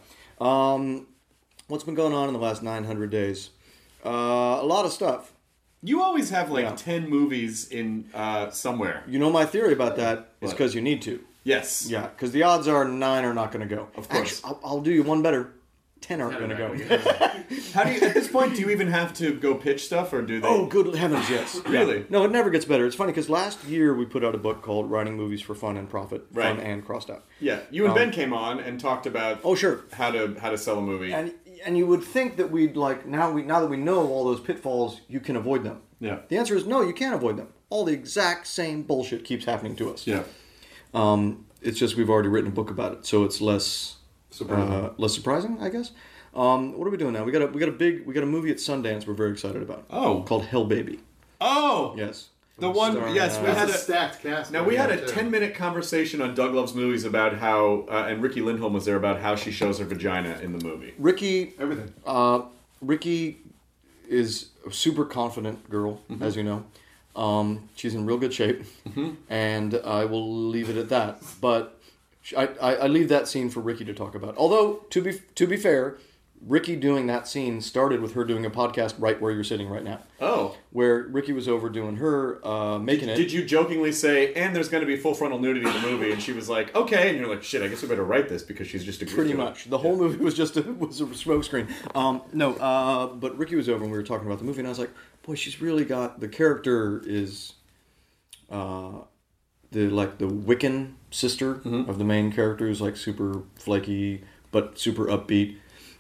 Um, what's been going on in the last nine hundred days? Uh, a lot of stuff. You always have like Yeah. ten movies in uh, somewhere. You know my theory about that is What? because you need to. Yes. Yeah, because the odds are nine are not going to go. Of course. Actually, I'll, I'll do you one better. Ten aren't going to go. How do you? At this point, do you even have to go pitch stuff, or do they? Oh, good heavens, yes. Really? Yeah. No, it never gets better. It's funny because last year we put out a book called Writing Movies for Fun and Profit. Right. Fun and crossed out. Yeah. You and Um, Ben came on and talked about. Oh, sure. How to how to sell a movie. And and you would think that we'd like now we now that we know all those pitfalls, you can avoid them. Yeah. The answer is no, you can't avoid them. All the exact same bullshit keeps happening to us. Yeah. Um, it's just we've already written a book about it, so it's less Surprising. uh, less surprising, I guess. Um, what are we doing now? We got a we got a big we got a movie at Sundance we're very excited about. Oh. Called Hell Baby. Oh. Yes. The one. Starring, Yes, we uh, had That's a. a stacked cast. Now we had a too. ten minute conversation on Doug Loves Movies about how, uh, and Ricky Lindholm was there about how she shows her vagina in the movie. Ricky. Everything. Uh, Ricky is a super confident girl, Mm-hmm. as you know. Um, she's in real good shape, Mm-hmm. and I will leave it at that. But I, I, I leave that scene for Ricky to talk about. Although to be to be fair, Ricky doing that scene started with her doing a podcast right where you're sitting right now. Oh. Where Ricky was over doing her uh, making Did, it. did you jokingly say, and there's going to be full frontal nudity in the movie, and she was like, okay, and you're like, shit, I guess we better write this because she's just agreed Pretty to it. much. The whole movie was just a, was a smoke screen. Um, no, uh, but Ricky was over and we were talking about the movie, and I was like, boy, she's really got the character is uh, the like the Wiccan sister Mm-hmm. of the main character who's like super flaky but super upbeat.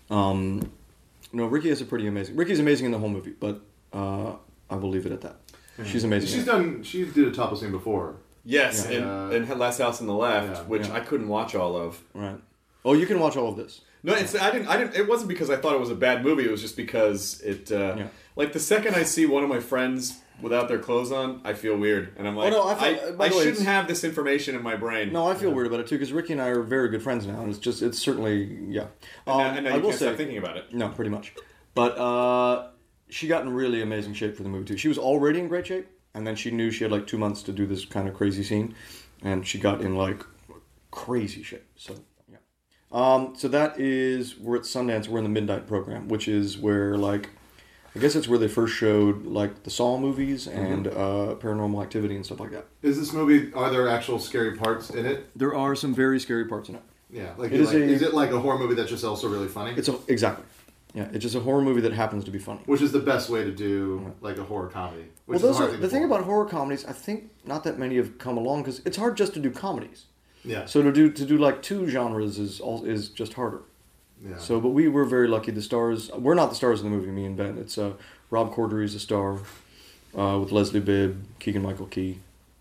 Um, no, Ricky is a pretty amazing. Ricky's amazing in the whole movie, but uh, I will leave it at that. She's amazing. She's done. She did a topless scene before. Yes, Yeah. in, Uh, in Last House on the Left, yeah, which yeah. I couldn't watch all of. Right. Oh, you can watch all of this. No, it's I didn't. I didn't. It wasn't because I thought it was a bad movie. It was just because it. Uh, Yeah. Like the second I see one of my friends without their clothes on, I feel weird, and I'm like, no, I I, felt- by I the way, shouldn't it's- have this information in my brain. No, I feel weird about it too because Ricky and I are very good friends now, and it's just it's certainly yeah. and now, Um, and now I you will can't say stop thinking about it. no, pretty much. But uh, she got in really amazing shape for the movie too. She was already in great shape, and then she knew she had like two months to do this kind of crazy scene, and she got in like crazy shape. So yeah. Um, so that is we're at Sundance. We're in the Midnight Program, which is where like. I guess it's where they first showed like the Saw movies and uh, Paranormal Activity and stuff like that. Is this movie? Are there actual scary parts in it? There are some very scary parts in it. Yeah. Like, It is, is like a- is it like a horror movie that's just also really funny? It's a, exactly, yeah. It's just a horror movie that happens to be funny. Which is the best way to do like a horror comedy. Which Well, is those a are hard the thing to pull. about horror comedies. I think not that many have come along because it's hard just to do comedies. Yeah. So to do to do like two genres is all is just harder. Yeah. So, but we were very lucky. The stars we're not the stars of the movie. Me and Ben. It's uh, Rob Corddry is the star, uh, with Leslie Bibb, Keegan Michael Key,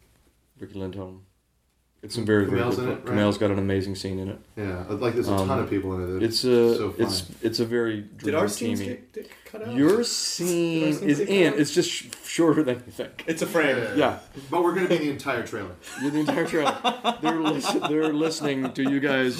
Ricky Lindholm. It's some very very Kumail's good. in fun- it, right? Kumail's got an amazing scene in it. Yeah. Like there's a Um, ton of people in it. It's a so funny. it's it's a very Did our dreamy scenes teamy. get, get cut out? Your Did scene our scenes is get cut in. out? It's just sh- shorter than you think. It's a frame. Yeah. But we're going to be in the entire trailer. You're the entire trailer. They're, lis- they're listening to you guys.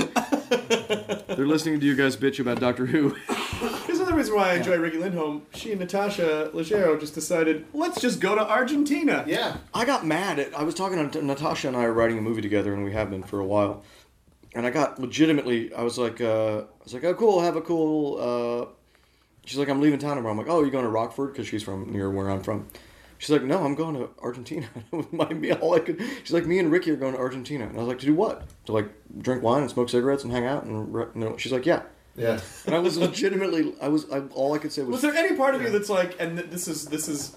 They're listening to you guys bitch about Doctor Who. Here's another reason why I enjoy Ricky Lindholm. She and Natasha Leggero just decided, let's just go to Argentina. Yeah. I got mad at. I was talking to Natasha and I are writing a movie together, and we have been for a while. And I got legitimately. I was like, uh, I was like, oh, cool, have a cool. Uh... She's like, I'm leaving town tomorrow. I'm like, oh, you're going to Rockford because she's from near where I'm from. She's like, no, I'm going to Argentina. My, me, all I could. She's like, me and Ricky are going to Argentina, and I was like, to do what? To like drink wine and smoke cigarettes and hang out and you know. She's like, yeah. Yeah. And I was legitimately. I was. I, all I could say was. Was there any part of you that's like, and th- this is this is,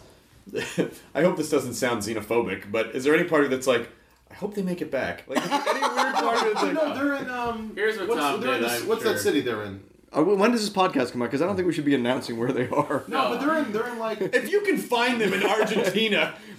I hope this doesn't sound xenophobic, but is there any part of you that's like, I hope they make it back? Like, is there any weird part of you that's like, No, they're in. Um, Here's what what's, Tom they're in did, this- I'm What's sure. that city they're in? Uh, when does this podcast come out? Because I don't think we should be announcing where they are. No, but they're in. They're in like. if you can find them in Argentina,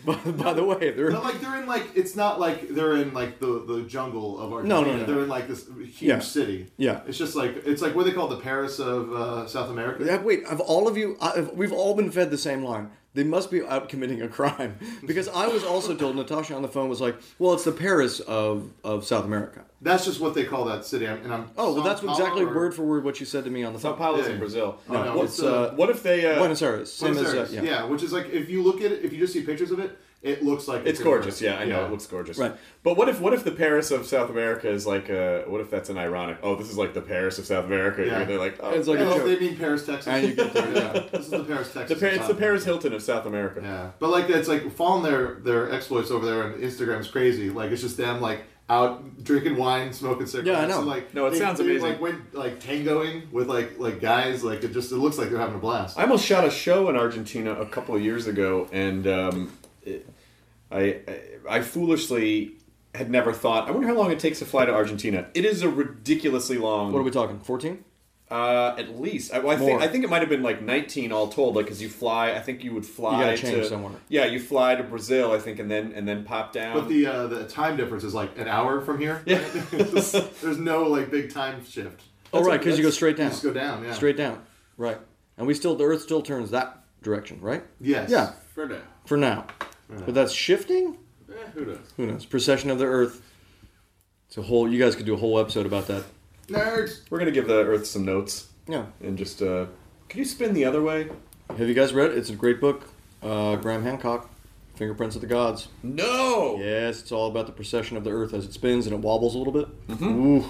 by, by the way, they're But like they're in like it's not like they're in like the, the jungle of Argentina. No, no, no. They're in like this huge Yeah. city. Yeah. It's just like it's like what they call the Paris of uh, South America. Yeah, wait, have all of you, I, we've all been fed the same line. They must be out committing a crime. Because I was also told, Natasha on the phone was like, well, it's the Paris of, of South America. That's just what they call that city. And I'm Oh, well, Sao that's Paulo exactly or- word for word what you said to me on the Sao phone. Paulo's Yeah. in Brazil. Oh, no, it's, it's, uh, uh, What if they... Uh, Buenos Aires, same Buenos as, uh, Aires. yeah. yeah, which is like if you look at it, if you just see pictures of it, it looks like It's in gorgeous, Paris. yeah, I know, it looks gorgeous. Right. But what if what if the Paris of South America is like, uh, what if that's an ironic, oh, this is like the Paris of South America, Yeah. they're like, oh, It's like Yeah, a joke. they mean Paris, Texas. And you get there, yeah. yeah. This is the Paris, the Texas. Pa- of it's South the Paris America. Hilton of South America. Yeah, but like it's like following their their exploits over there on Instagram is crazy. Like it's just them like out drinking wine, smoking cigarettes. Yeah, I know. And, like, No, it they, sounds they, amazing. Like went like tangoing with like like guys. Like it just it looks like they're having a blast. I almost shot a show in Argentina a couple of years ago, and um, it, I, I I foolishly had never thought. I wonder how long it takes to fly to Argentina. It is a ridiculously long. What are we talking, fourteen? Uh, at least I, I think More. I think it might have been like nineteen all told. Like, because you fly, I think you would fly. You gotta change to, somewhere. Yeah, you fly to Brazil, I think, and then and then pop down. But the uh, the time difference is like an hour from here. Yeah. Just- there's no like big time shift. Oh, right, because you go straight You down. just go down. Yeah. Straight down. Right. And we still, the Earth still turns that direction, right? Yes. Yeah, For now. for now. But that's shifting? Eh, who knows? Who knows? Precession of the Earth. It's a whole, you guys could do a whole episode about that. Nerds. We're gonna give the Earth some notes. Yeah. And just uh, can you spin the other way? Have you guys read it? It's a great book. Uh, Graham Hancock, Fingerprints of the Gods. No. Yes, it's all about the precession of the Earth as it spins and it wobbles a little bit. Mm-hmm. Ooh.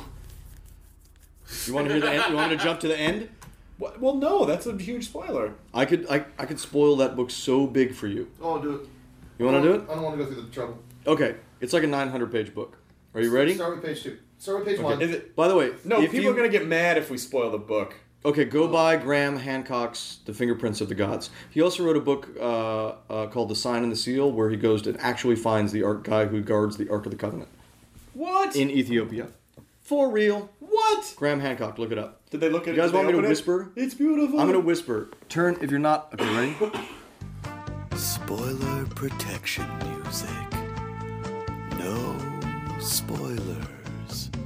You want to hear the end? You want me to jump to the end? What? Well, no, that's a huge spoiler. I could I, I could spoil that book so big for you. Oh, I'll do it. You want to do it? I don't want to go through the trouble. Okay. It's like a nine hundred page book. Are you ready? Start with page two. Start with page one. Is it? By the way, No, if people you, are gonna get mad if we spoil the book. Okay, go buy Graham Hancock's The Fingerprints of the Gods. He also wrote a book uh, uh, called The Sign and the Seal, where he goes and actually finds the ark guy who guards the Ark of the Covenant What? in Ethiopia. For real. What? Graham Hancock, look it up. Did they look at You it? guys Did want they me to open it? whisper? It's beautiful. I'm going to whisper. Turn, if you're not... Okay, ready? Spoiler protection music. No spoilers.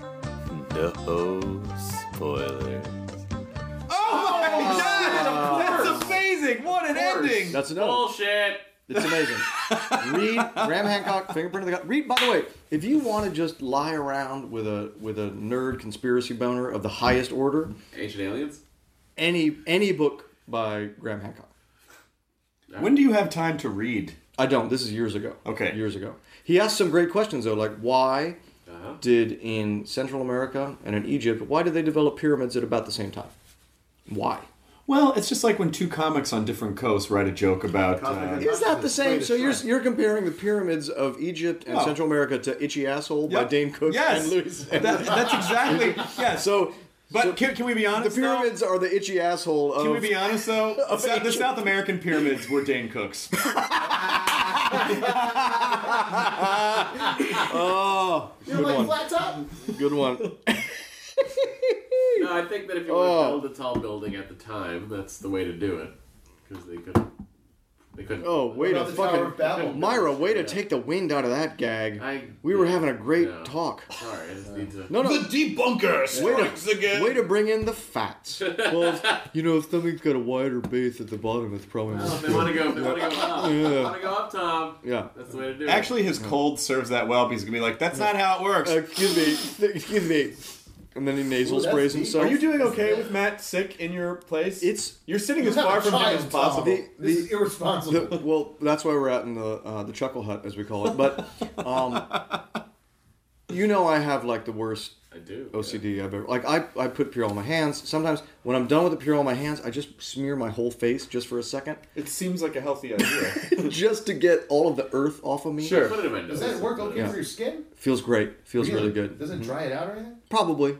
No spoilers. Oh my god! That's amazing! What an ending! That's enough. Bullshit. It's amazing. Read Graham Hancock, Fingerprint of the God. Read, by the way, if you want to just lie around with a with a nerd conspiracy boner of the highest order, Ancient Aliens? any any book by Graham Hancock. When do you have time to read? I don't. This is years ago. Okay. Years ago. He asked some great questions though, like why Uh-huh. did in Central America and in Egypt, why did they develop pyramids at about the same time? Why? Well, it's just like when two comics on different coasts write a joke about. Uh, Is that the same? So you're you're comparing the pyramids of Egypt and Well, Central America to Itchy Asshole by Yep. Dane Cook Yes. and Louis. That- that's exactly yeah. So, But so can, can we be honest? the pyramids are the itchy asshole of. Though? Can we be honest though? Of South- the Egypt. South American pyramids were Dane Cook's. Oh, You good don't like one. flat top? Good one. No, I think that if you Oh. want to build a tall building at the time, that's the way to do it. Because they couldn't. They couldn't. Oh, way to about the Tower of Babel? fucking Myra, way to take the wind out of that gag. I, We were having a great no. talk. Sorry, I just need to. No, no. debunker strikes again. Way to bring in the facts. Well, if, you know, if something's got a wider base at the bottom, it's probably Well, not if they want to go, if they want to go up, Yeah. they want to go up, Tom. Yeah. That's the way to do it. Actually, his cold serves that well because he's gonna be like, "That's not how it works." Uh, excuse me. Excuse me. And then he nasal Ooh, that's sprays deep. himself. Are you doing okay with Matt sick in your place? It's You're sitting You as have far a from him child, as Tom. possible. The- This is irresponsible. the, well, that's why we're at in the uh, the chuckle hut, as we call it. But um, you know, I have like the worst I do. O C D I've ever. Like I, I put Purell on my hands. Sometimes when I'm done with the Purell on my hands, I just smear my whole face just for a second, It seems like a healthy idea. just to get all of the earth off of me. Sure. Put it in my nose. Does that work okay Yeah. for your skin? Feels great. Feels really, good. Does it dry it out or anything? Probably.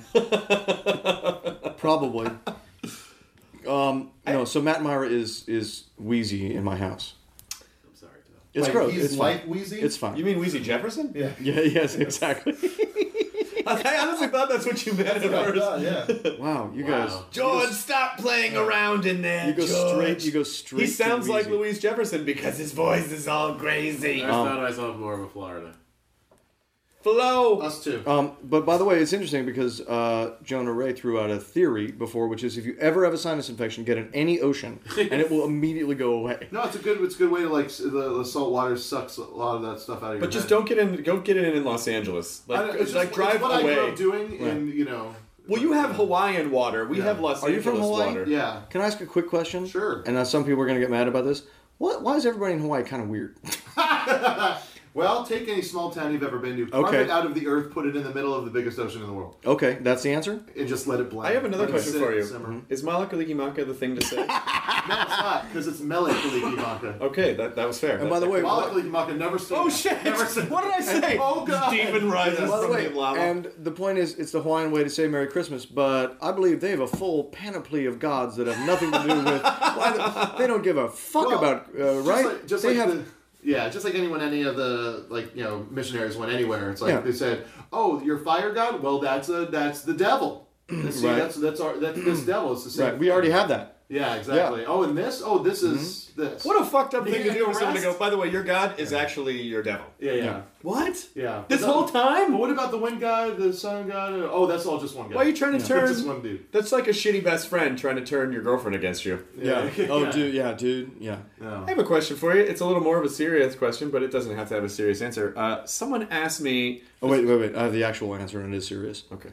Probably. Um, no, so Matt Myra is is wheezy in my house. I'm sorry, Tom. It's Like, gross. he's It's like fine. Wheezy? It's fine. You mean Wheezy Jefferson? Yeah. Yeah. Yes. Exactly. I honestly thought that's what you meant at first. Thought, yeah. Wow, you guys. George, stop playing around in there. You go George. straight. You go straight. He to sounds like Louise. Louise Jefferson because his voice is all crazy. I Um, thought myself more of a Florida. Flo. Us too. Um, but by the way, it's interesting because uh, Jonah Ray threw out a theory before, which is if you ever have a sinus infection, get in any ocean, and it will immediately go away. No, it's a good. It's a good way to like the, the salt water sucks a lot of that stuff out of your But just head. don't get in. Don't get in in Los Angeles. I Like, don't- it's like just, drive it's what away. I grew up doing, Right. and you know. Well, you have Hawaiian water. We Yeah. have Los Are you Angeles from Hawaii? water. Yeah. Can I ask a quick question? Sure. And uh, some people are going to get mad about this. What? Why is everybody in Hawaii kind of weird? Well, take any small town you've ever been to, carve Okay. it out of the earth, put it in the middle of the biggest ocean in the world, Okay, that's the answer. and just let it blend. I have another Let it question sit, for you. simmer. Is Malakalikimaka the thing to say? No, it's not, because it's Melikalikimaka. Okay, that that was fair. And by the way, Malakalikimaka never said. oh shit! Never said. What did I say? Oh god! Demon rises by the from way, the lava. and the point is, it's the Hawaiian way to say Merry Christmas, but I believe they have a full panoply of gods that have nothing to do with. Why the, they don't give a fuck Well, about, uh, Just right? like, just they like have. the, yeah, just like anyone, any of the like you know missionaries went anywhere. It's like Yeah. they said, "Oh, your fire god? Well, that's a that's the devil. See, Right. that's that's our that's this devil. It's the same. Right, we already have that. Yeah, exactly. Oh, and this? Oh, this is this. What a fucked up thing to Yeah, do for someone to rest. go, by the way, your god is actually your devil. Yeah, yeah, Yeah. What? yeah. This But whole that- time? But what about the wind god, the sun god? Oh, that's all just one guy. Why are you trying to turn... Just one dude. That's like a shitty best friend trying to turn your girlfriend against you. Yeah. Oh, Yeah. dude. Yeah, dude. Yeah. No. I have a question for you. It's a little more of a serious question, but it doesn't have to have a serious answer. Uh, someone asked me... Oh wait, wait, wait. I have the actual answer, and it is serious. Okay.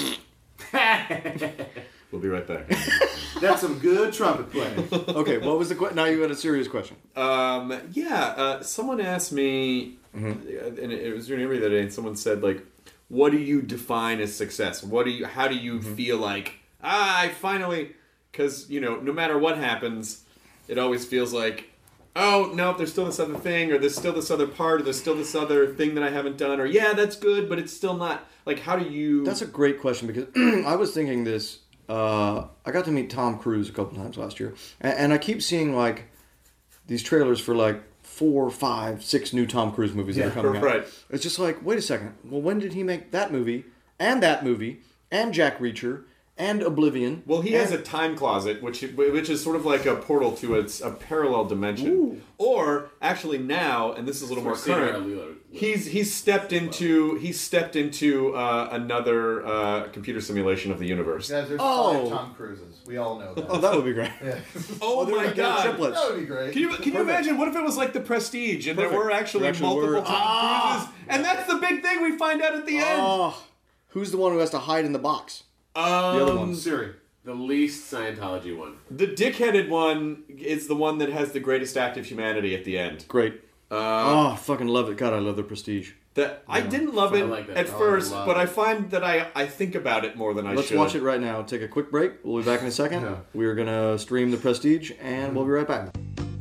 We'll be right back. That's some good trumpet playing. Okay, what was the question? Now you had a serious question. Um, yeah, uh, someone asked me, Mm-hmm. and it was during an interview the other day, and someone said, like, what do you define as success? What do you, how do you Mm-hmm. feel like, ah, I finally, because, you know, no matter what happens, it always feels like, oh, no, there's still this other thing, or there's still this other part, or there's still this other thing that I haven't done, or yeah, that's good, but it's still not, like, how do you... That's a great question because I was thinking this. Uh, I got to meet Tom Cruise a couple times last year, and, and I keep seeing like these trailers for like four, five, six new Tom Cruise movies that are coming out. right. It's just like, wait a second. Well, when did he make that movie and that movie and Jack Reacher and Oblivion? Well, he has a time closet, which which is sort of like a portal to a, a parallel dimension. Ooh. Or actually now, and this is a little more We're seeing current, our Lilo- he's he's stepped into he's stepped into uh, another uh, computer simulation of the universe. Guys, there's Oh. five Tom Cruises. We all know that. Oh, that would be great. Yeah. Oh, they're my like god! triplets. That would be great. Can you can you Perfect. imagine? What if it was like The Prestige, and there Perfect. were actually, There actually multiple were- Tom Ah! Cruises, and that's the big thing we find out at the end. Oh, who's the one who has to hide in the box? Um, The other one. Siri. The least Scientology one. The dickheaded one is the one that has the greatest act of humanity at the end. Great. Uh, oh, I fucking love it. God, I love the Prestige. That I didn't love I it like that. at I first, love but it. I find that I, I think about it more than I Let's should. watch it right now. Take a quick break. We'll be back in a second. Yeah. We're going to stream the Prestige, and we'll be right back.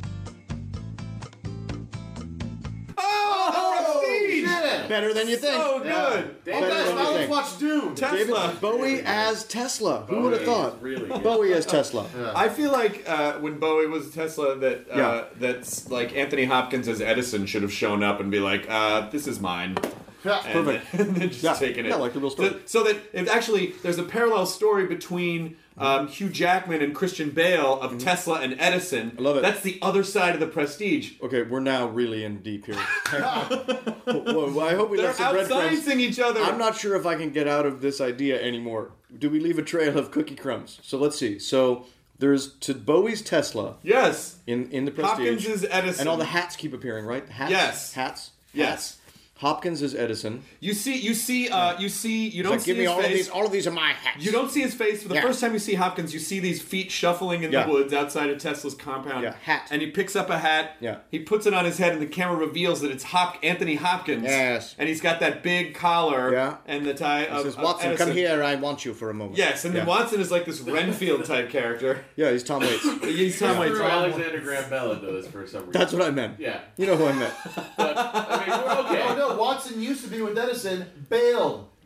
Oh, the Prestige! Shit. Better than you think. So good. Oh, Better guys, than now you let's think. watch Dune. Tesla. David Bowie as Tesla. Who would have Bowie thought? is really good. Bowie as Tesla. I feel like uh, when Bowie was Tesla, that uh, Yeah. that's like Anthony Hopkins as Edison should have shown up and be like, uh, "This is mine." And Perfect. then, and then just Yeah. taking it. Yeah, like the real story. So, so that it actually there's a parallel story between um, Hugh Jackman and Christian Bale of Tesla and Edison. Mm-hmm. I love it. That's the other side of the Prestige. Okay, we're now really in deep here. Whoa, I hope we They're left some breadcrumbs. outsizing each other. I'm not sure if I can get out of this idea anymore. Do we leave a trail of cookie crumbs? So let's see. So there's to Bowie's Tesla Yes. in, in the Prestige. Hopkins is Edison. And all the hats keep appearing, right? Hats? Yes. Hats? Yes. Hats. Hopkins is Edison. You see, you see, uh, you see, you don't Like, see give me his all face. of these. All of these are my hats. You don't see his face. For the Yeah. first time you see Hopkins, you see these feet shuffling in Yeah. the woods outside of Tesla's compound. Yeah, hat. And he picks up a hat. Yeah. He puts it on his head, and the camera reveals that it's Hop- Anthony Hopkins. Yes. And he's got that big collar. Yeah. And the tie He of, says, of Watson, Edison. come here. I want you for a moment. Yes, and then Yeah. Watson is like this Renfield type character. Yeah, he's Tom Waits. He's Tom Waits. Through Alexander Graham Bell into this for some reason. That's what I meant. Yeah. You know who I meant. But, I mean, we're okay. Oh no, Watson used to be with Edison, bailed.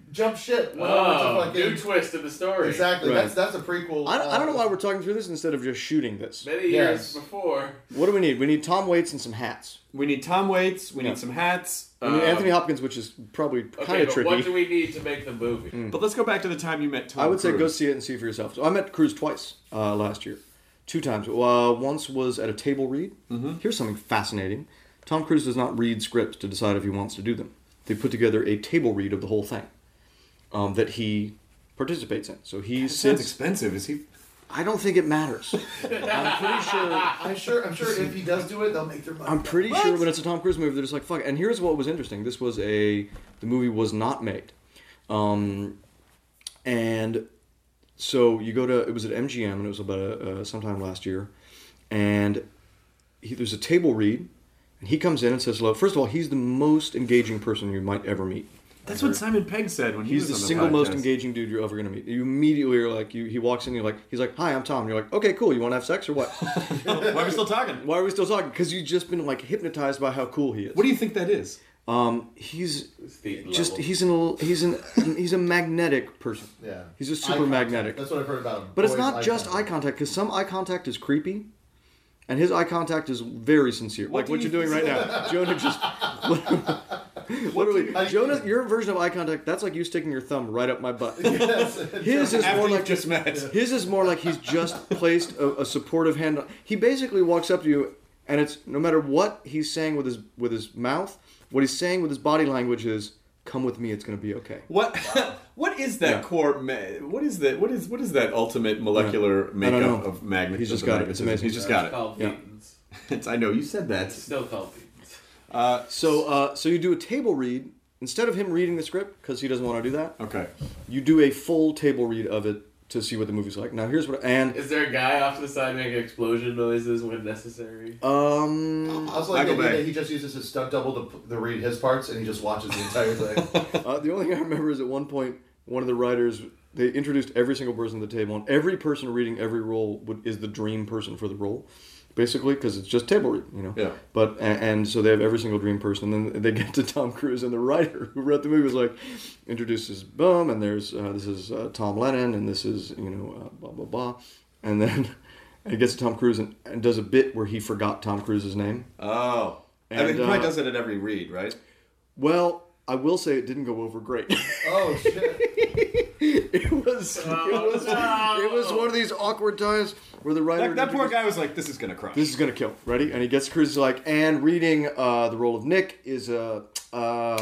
jump ship. Went Oh, over to fucking, new twist in the story. Exactly. Right. That's that's a prequel. I don't, I don't know uh, why we're talking through this instead of just shooting this. Many Yes. years before. What do we need? We need Tom Waits and some hats. We need Tom Waits. We Yeah. need some hats. We need uh, Anthony Hopkins, which is probably kind Okay, of but tricky. what do we need to make the movie? But let's go back to the time you met Tom I would say Cruise. go see it and see for yourself. So I met Cruise twice uh, last year. Two times. Uh, once was at a table read. Mm-hmm. Here's something fascinating. Tom Cruise does not read scripts to decide if he wants to do them. They put together a table read of the whole thing um, that he participates in. So he That sits... sounds expensive. Is he... I don't think it matters. I'm pretty sure... I'm sure. I'm sure if he does do it, they'll make their money. I'm pretty What? sure when it's a Tom Cruise movie, they're just like, fuck. And here's what was interesting. This was a... The movie was not made. Um, and so you go to... It was at M G M, and it was about a, uh, sometime last year. And he, there's a table read, and he comes in and says hello. First of all, he's the most engaging person you might ever meet. That's what Simon Pegg said when he He's was the on single most podcast. engaging dude you're ever going to meet. You immediately are like... You, he walks in, you're like... He's like, hi, I'm Tom. And you're like, okay, cool. You want to have sex or what? Why are we still talking? Why are we still talking? Because you've just been like hypnotized by how cool he is. What do you think that is? Um, he's Steve just level. he's an he's an he's a magnetic person. Yeah. He's a Eye super contact. magnetic. That's what I've heard about him. But it's Boys' not eye just contact. eye contact, because some eye contact is creepy, and his eye contact is very sincere. What like do what you- you're doing right now, Jonah. Just literally, Jonah, your version of eye contact. That's like you sticking your thumb right up my butt. Yes. His is After more you've like just met. His is more like he's just placed a, a supportive hand. on- He basically walks up to you, and it's no matter what he's saying with his with his mouth, what he's saying with his body language is, "Come with me, it's going to be okay." What what is that Yeah. core? Ma- what is that? What is what is that ultimate molecular I don't makeup know. of magnet? He's just of got it. magnetism? It's amazing. He's just It's got it. called Yeah. Thetans. It's, I know you said that. It's still called Thetans. Uh, So, uh, so you do a table read instead of him reading the script because he doesn't want to do that. okay. You do a full table read of it to see what the movie's like. Now, here's what and Is there a guy off to the side making explosion noises when necessary? um, I also like the Michael idea Bay. that he just uses his stunt double to, to read his parts, and he just watches the entire thing. uh, the only thing I remember is at one point one of the writers they introduced every single person at the table, and every person reading every role would, is the dream person for the role. Basically, because it's just table read, you know. Yeah. But and, and so they have every single dream person, and then they get to Tom Cruise, and the writer who wrote the movie was like, introduces boom, and there's uh, this is uh, Tom Lennon, and this is you know uh, blah blah blah, and then it gets to Tom Cruise and, and does a bit where he forgot Tom Cruise's name. Oh. And, I mean, he probably uh, does it at every read, right? Well, I will say it didn't go over great. Oh shit! it was it was it was one of these awkward times where the writer That, that poor introduced- guy was like, "This is gonna crush." This is gonna kill. Ready? And he gets Cruise like, and reading uh, the role of Nick is a, uh,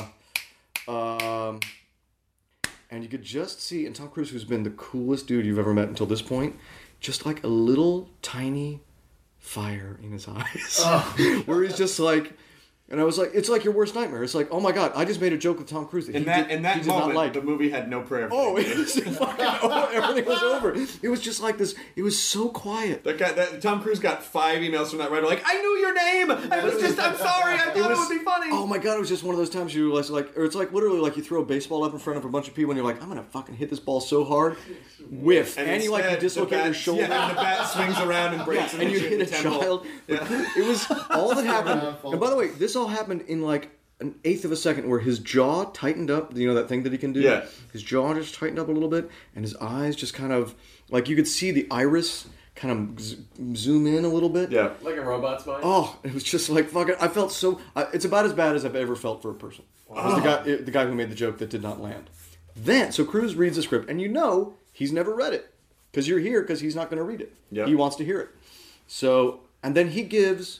um, and you could just see, and Tom Cruise, who's been the coolest dude you've ever met until this point, just like a little tiny fire in his eyes, where he's just like. And I was like, it's like your worst nightmare. It's like, oh my god, I just made a joke with Tom Cruise that in he that did, in he that did not moment, like. the movie had no prayer. For Oh, him. it was fucking, oh, everything was over. It was just like this. It was so quiet. That guy, that Tom Cruise got five emails from that writer like, "I knew your name. I was just, I'm sorry. I thought it, was- would be funny." Oh my god, it was just one of those times you realize, like, or it's like literally like you throw a baseball up in front of a bunch of people and you're like, I'm gonna fucking hit this ball so hard, whiff, and, you like you instead, dislocate the bat- your shoulder, Yeah, and the bat swings around and breaks, yeah, and you hit a temple. child. Yeah. It was all that happened. And by the way, this all happened in like an eighth of a second, where his jaw tightened up. You know that thing that he can do. Yeah. His jaw just tightened up a little bit, and his eyes just kind of like you could see the iris kind of z- zoom in a little bit. Yeah. Like a robot's mind? Oh, it was just like fucking. I felt so. I, it's about as bad as I've ever felt for a person. It was the guy, it- the guy who made the joke that did not land. Then, so Cruise reads the script, and you know he's never read it because you're here because he's not going to read it. Yeah. He wants to hear it. So, and then he gives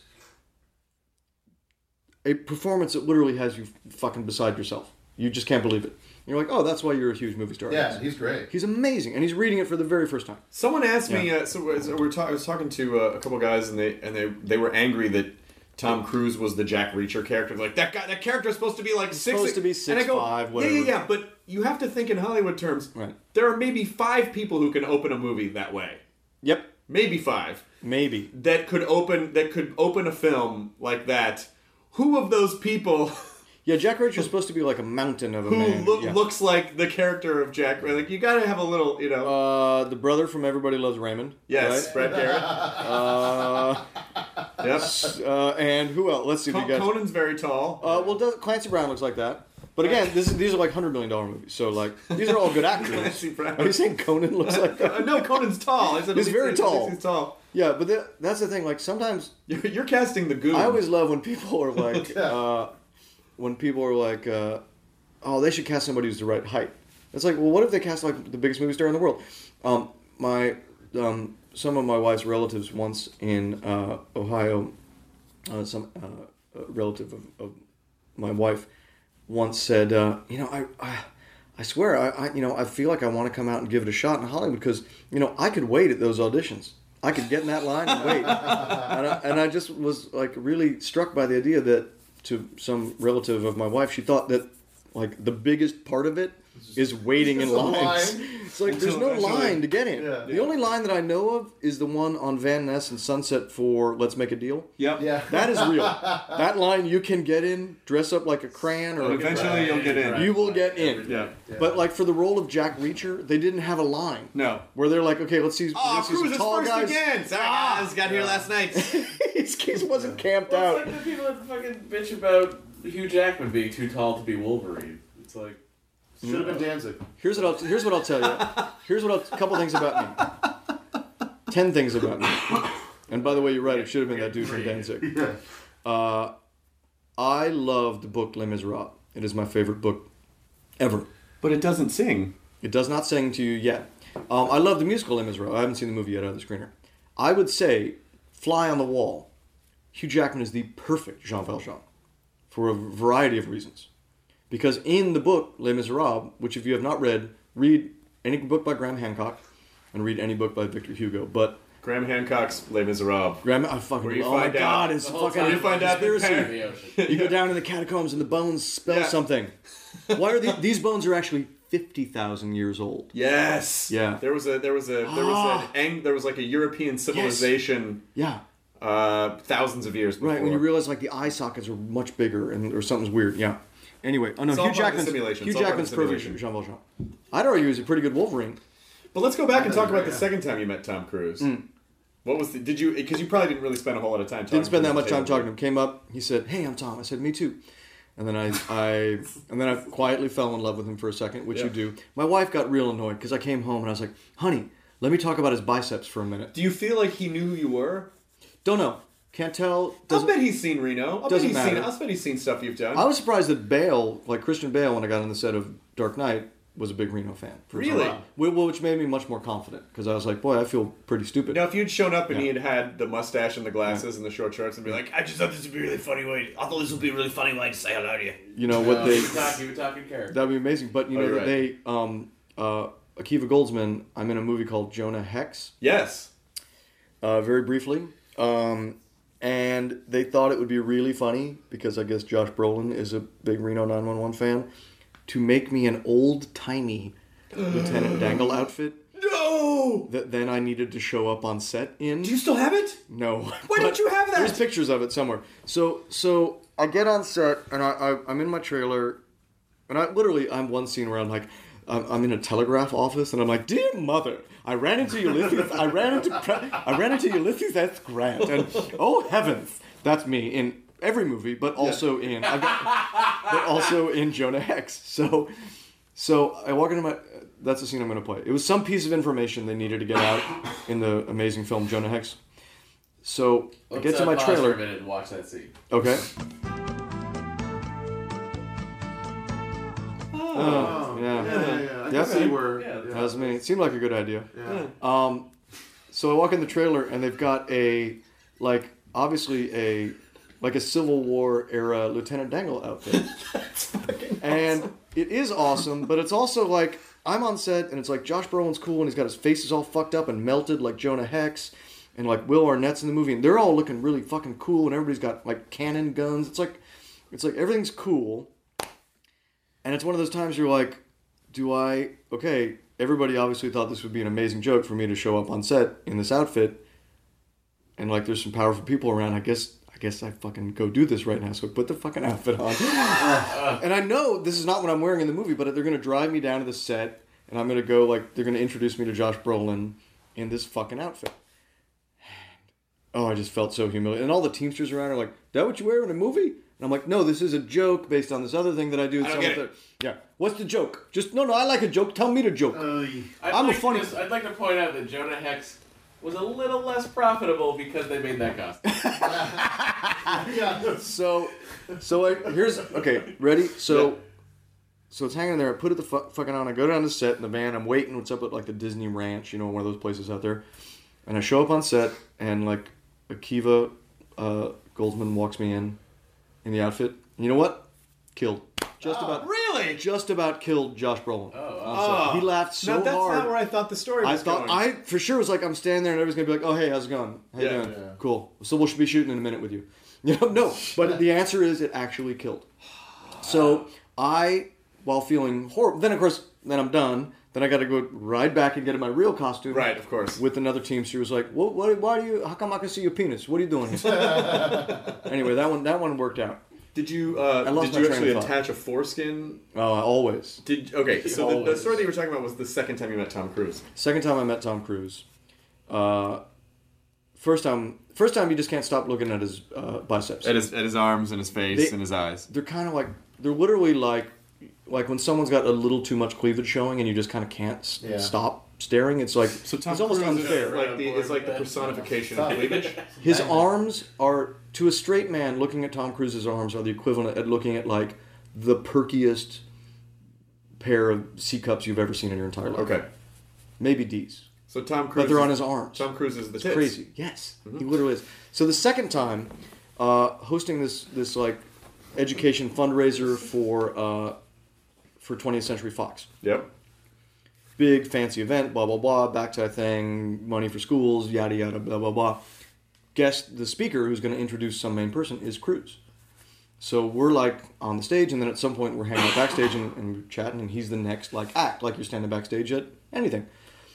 a performance that literally has you fucking beside yourself. You just can't believe it. You're like, oh, that's why you're a huge movie star. Yeah, he's great. He's amazing, and he's reading it for the very first time. Someone asked me. Yeah. Uh, so we we're ta- I was talking to uh, a couple guys, and they and they they were angry that Tom Cruise was the Jack Reacher character. Like that guy, that character is supposed to be like He's six. supposed to be and I six go, five, Yeah, whatever. yeah, yeah. But you have to think in Hollywood terms. Right. There are maybe five people who can open a movie that way. Yep. Maybe five. Maybe. That could open that could open a film like that. Who of those people? Yeah, Jack Reacher's supposed to be like a mountain of a Who man. look, yeah. looks like the character of Jack? Like you got to have a little, you know. Uh, the brother from Everybody Loves Raymond. yes, right? Brad Garrett. Uh, Yep. uh, and who else? Let's see. Con- we got. Conan's very tall. Uh, well, does, Clancy Brown looks like that. But again, this is, these are like hundred million dollar movies, so like these are all good actors. Are you saying Conan looks like that? No, Conan's tall. I said He's very tall. He's tall. Yeah, but the, that's the thing. Like sometimes you're, you're casting the goon. I always love when people are like, uh, when people are like, uh, oh, they should cast somebody who's the right height. It's like, well, what if they cast like the biggest movie star in the world? Um, my um, some of my wife's relatives once in uh, Ohio, uh, some uh, a relative of, of my wife once said, uh, you know, I, I, I swear, I, I, you know, I feel like I want to come out and give it a shot in Hollywood because, you know, I could wait at those auditions. I could get in that line and wait. and, I, and I just was like really struck by the idea that to some relative of my wife, she thought that like the biggest part of it is waiting in lines. Line. It's like there's no line to get in. Yeah. The yeah. only line that I know of is the one on Van Ness and Sunset for Let's Make a Deal. Yep. Yeah. That is real. That line you can get in, dress up like a crayon, or eventually right. you'll get in. You will get in. Yeah. yeah. But like for the role of Jack Reacher, they didn't have a line. No. Where they're like, okay, let's see. Oh, let's Cruise see some tall first guys. again. Sorry, ah, guys, got here yeah. last night. His case wasn't camped well, out. It's like the people that fucking bitch about Hugh Jackman being too tall to be Wolverine. It's like. Should have been Danzig. Here's what I'll here's what I'll tell you. Here's what I'll, a couple things about me. Ten things about me. And by the way, you're right. It should have been that dude from Danzig. Yeah. Uh, I love the book Les Miserables. It is my favorite book ever. But it doesn't sing. It does not sing to you yet. Um, I love the musical Les Miserables. I haven't seen the movie yet out of the screener. I would say, fly on the wall. Hugh Jackman is the perfect Jean Valjean for a variety of reasons. Because in the book, Les Miserables, which if you have not read, read any book by Graham Hancock and read any book by Victor Hugo. But Graham Hancock's Les Miserables. Graham, I fucking, Where you oh find my out, God, it's fucking you find out conspiracy. You go down in the catacombs and the bones spell yeah. something. Why are the, these bones are actually fifty thousand years old? Yes. Yeah. There was a there was a there was an there was like a European civilization. Yes. Yeah. Uh, thousands of years before. Right, when you realize like the eye sockets are much bigger and or something's weird. Yeah. Anyway, oh no, Hugh Jackman's, Hugh Jackman's perfect Jean Valjean. I'd argue he's a pretty good Wolverine. But let's go back and talk about the second time you met Tom Cruise. Mm. What was the, did you, because you probably didn't really spend a whole lot of time talking to him. Didn't spend that much time talking to him. Came up, he said, hey, I'm Tom. I said, me too. And then I, I and then I quietly fell in love with him for a second, which yeah. you do. My wife got real annoyed because I came home and I was like, honey, let me talk about his biceps for a minute. Do you feel like he knew who you were? Don't know. Can't tell. I'll bet he's seen Reno. I'll doesn't bet he's matter. seen. I'll bet he's seen stuff you've done. I was surprised that Bale, like Christian Bale, when I got on the set of Dark Knight, was a big Reno fan. Really? Well, which made me much more confident because I was like, boy, I feel pretty stupid. Now, if you'd shown up and yeah. he had had the mustache and the glasses yeah. and the short shorts and be like, I just thought this would be a really funny way. I thought this would be a really funny way to say hello to you. You know what no, they? You were talking, you were talking character. That'd be amazing. But you oh, know that right. they, um, uh, Akiva Goldsman. I'm in a movie called Jonah Hex. Yes. Uh, very briefly. Um, And they thought it would be really funny, because I guess Josh Brolin is a big Reno nine one one fan, to make me an old-timey Lieutenant Dangle outfit. No! That then I needed to show up on set in. Do you still have it? No. Why don't you have that? There's pictures of it somewhere. So so I get on set, and I, I, I'm in my trailer, and I literally, I'm one scene where I'm like, I'm, I'm in a telegraph office, and I'm like, dear mother, I ran into Ulysses. I ran into Pre- I ran into Ulysses S. Grant, and oh heavens, that's me in every movie, but also yeah. in I've got, but also in Jonah Hex. So, so I walk into my. That's the scene I'm going to play. It was some piece of information they needed to get out in the amazing film Jonah Hex. So Let's, I get to uh, my pause trailer. For a minute and watch that scene. Okay. Oh, oh yeah, yeah, yeah. yeah. I That's see me. where. Yeah, yeah. that was me. It seemed like a good idea. Yeah. Um, so I walk in the trailer and they've got a, like, obviously a, like a Civil War era Lieutenant Dangle outfit. That's fucking and awesome. It is awesome, but it's also like, I'm on set and it's like Josh Brolin's cool and he's got his faces all fucked up and melted like Jonah Hex, and like Will Arnett's in the movie, and they're all looking really fucking cool, and everybody's got like cannon guns. It's like, it's like everything's cool. And it's one of those times you're like, do I, okay, everybody obviously thought this would be an amazing joke for me to show up on set in this outfit. And like, there's some powerful people around. I guess, I guess I fucking go do this right now. So put the fucking outfit on. And I know this is not what I'm wearing in the movie, but they're going to drive me down to the set and I'm going to go like, they're going to introduce me to Josh Brolin in this fucking outfit. And, oh, I just felt so humiliated. And all the Teamsters around are like, that what you wear in a movie? And I'm like, no, this is a joke based on this other thing that I do. I don't get it. Yeah. What's the joke? Just, no, no, I like a joke. Tell me the joke. I'd I'm like a funny... To just, I'd like to point out that Jonah Hex was a little less profitable because they made that costume. yeah. So, so I, here's... Okay, ready? So... Yeah. So it's hanging there. I put it the fu- fucking on. I go down to set in the van. I'm waiting. What's up at like the Disney Ranch, you know, one of those places out there. And I show up on set, and like Akiva uh, Goldsman walks me in in the outfit. And you know what? Killed. Just oh, about. Really? Just about killed Josh Brolin. Oh, oh. He laughed so now, that's hard. That's not where I thought the story was I thought going. I for sure was like I'm standing there and everybody's gonna be like, oh hey, how's it going? How you Yeah, doing? yeah. Cool. So we'll be shooting in a minute with you. You know, no. But the answer is it actually killed. So I. While feeling horrible. Then, of course, then I'm done. Then I got to go ride back and get in my real costume. Right, of course. With another team. She was like, "What? What? Why do you? How come I can see your penis? What are you doing here?" Anyway, that one that one worked out. Did you uh, did you actually attach a foreskin? Oh, always. Did okay? So the, the story that you were talking about was the second time you met Tom Cruise. Second time I met Tom Cruise. Uh, first time, first time you just can't stop looking at his uh, biceps, at his at his arms and his face they, and his eyes. They're kind of like they're literally like. Like when someone's got a little too much cleavage showing and you just kind of can't s- Yeah. stop staring, it's like So Tom it's almost Cruise unfair. is like the, is like the personification of cleavage. His arms are, to a straight man, looking at Tom Cruise's arms are the equivalent at looking at like the perkiest pair of C cups you've ever seen in your entire life. Okay, maybe D's. So Tom Cruise, but they're is, on his arms. Tom Cruise is the it's tits. crazy. Yes, Mm-hmm. he literally is. So the second time, uh, hosting this this like education fundraiser for. Uh, For twentieth Century Fox. Yep. Big fancy event, blah blah blah, backside thing, money for schools, yada yada, blah blah blah. Guest, the speaker who's going to introduce some main person is Cruise. So we're like on the stage, and then at some point we're hanging out backstage and, and we're chatting, and he's the next like act, like you're standing backstage at anything.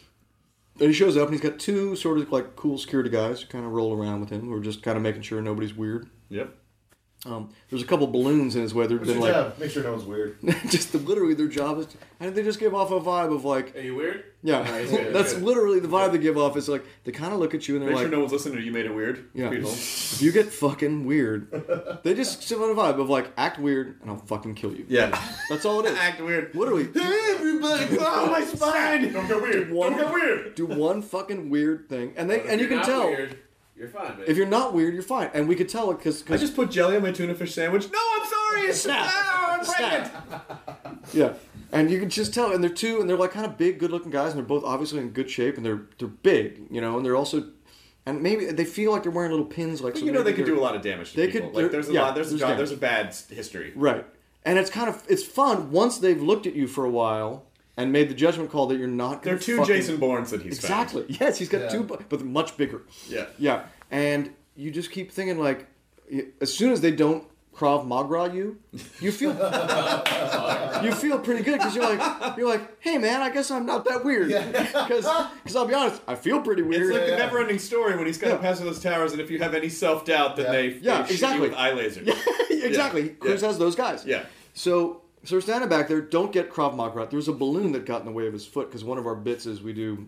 And he shows up, and he's got two sort of like cool security guys who kind of roll around with him. We're just kind of making sure nobody's weird. Yep. Um, there's a couple balloons in his way. They've What's been your like job? Make sure no one's weird. just the, literally their job is, and they just give off a vibe of like. Are you weird? Yeah, No, he's good, that's good. literally the vibe they give off. Is like they kind of look at you and they're Make like, sure no one's listening to you. Made it weird. yeah, Beetle. if you get fucking weird, they just give on a vibe of like act weird and I'll fucking kill you. Yeah, that's all it is. Act weird. Literally. Hey everybody! Oh my spine! Don't go weird. One, Don't go weird. Do one fucking weird thing, and they Well, if and you you're can not tell. Weird, you're fine, baby. If you're not weird, you're fine, and we could tell it because I just put jelly on my tuna fish sandwich. No, I'm sorry. It's Snap. Oh, I'm pregnant. yeah, and you can just tell, and they're two, and they're like kind of big, good-looking guys, and they're both obviously in good shape, and they're they're big, you know, and they're also, and maybe they feel like they're wearing little pins, like Well, so you know they maybe could do they're- a lot of damage to they people. could- like they're- there's a yeah, lot. There's, there's a, damage. there's a bad s- history. Right. And it's kind of it's fun once they've looked at you for a while and made the judgment call that you're not There going are to two fucking... Jason Bournes that he's Exactly. found. Yes, he's got Yeah. two, bu- but they're much bigger. Yeah. Yeah. And you just keep thinking like, as soon as they don't Krav Maga you, you feel you feel pretty good because you're like you're like, hey man, I guess I'm not that weird. Because because I'll be honest, I feel pretty weird. It's like the never-ending story when he's got to pass through those towers, and if you have any self-doubt, then they, Yeah, they exactly. shoot you with eye lasers. Yeah, exactly. Yeah. Cruz Yeah. has those guys. Yeah. So so we're standing back there. Don't get Krav Maga. There was a balloon that got in the way of his foot because one of our bits is we do,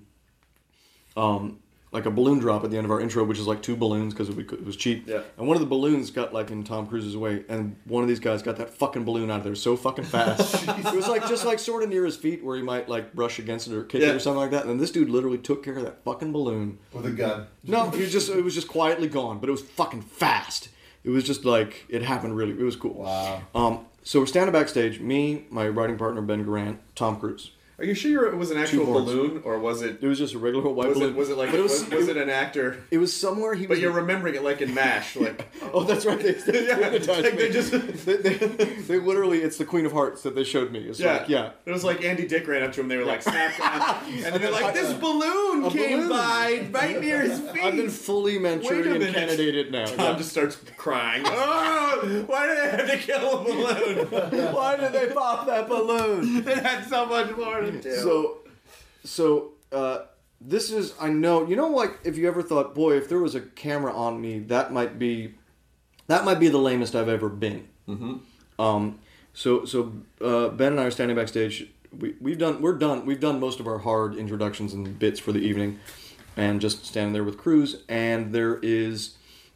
um, like a balloon drop at the end of our intro, which is like two balloons because it, it was cheap. Yeah. And one of the balloons got like in Tom Cruise's way, and one of these guys got that fucking balloon out of there so fucking fast. It was like just like sort of near his feet where he might like brush against it or kick it Yeah. or something like that. And then this dude literally took care of that fucking balloon With a gun. No, he was just it was just quietly gone, but it was fucking fast. It was just like it happened really. It was cool. Wow. Um, so we're standing backstage. Me, my writing partner Ben Garant, Tom Cruise. Are you sure it was an actual horns. balloon, or was it? It was just a regular white Was balloon. it? Was it like? But it was, was, was it an actor? It was somewhere he was. But you're remembering it like in MASH, like. Oh, that's right. They, they, Yeah, hypnotized like me. they just- they, they, they literally, it's the Queen of Hearts that they showed me. It's Yeah, like, yeah. It was like Andy Dick ran up to him. They were like snapped on, and then they're like, "This balloon A came balloon. by right near his feet." I've been fully Wait a Manchurian minute. candidated now. Tom Yeah. just starts crying. Oh, why did they have to kill a balloon? Why did they pop that balloon? It had so much more to do. So, so uh, this is I know you know like if you ever thought, boy, if there was a camera on me, that might be that might be the lamest I've ever been. Mm-hmm. Um, so so uh, Ben and I are standing backstage. We we've done we're done we've done most of our hard introductions and bits for the evening, and just standing there with Cruz. And there is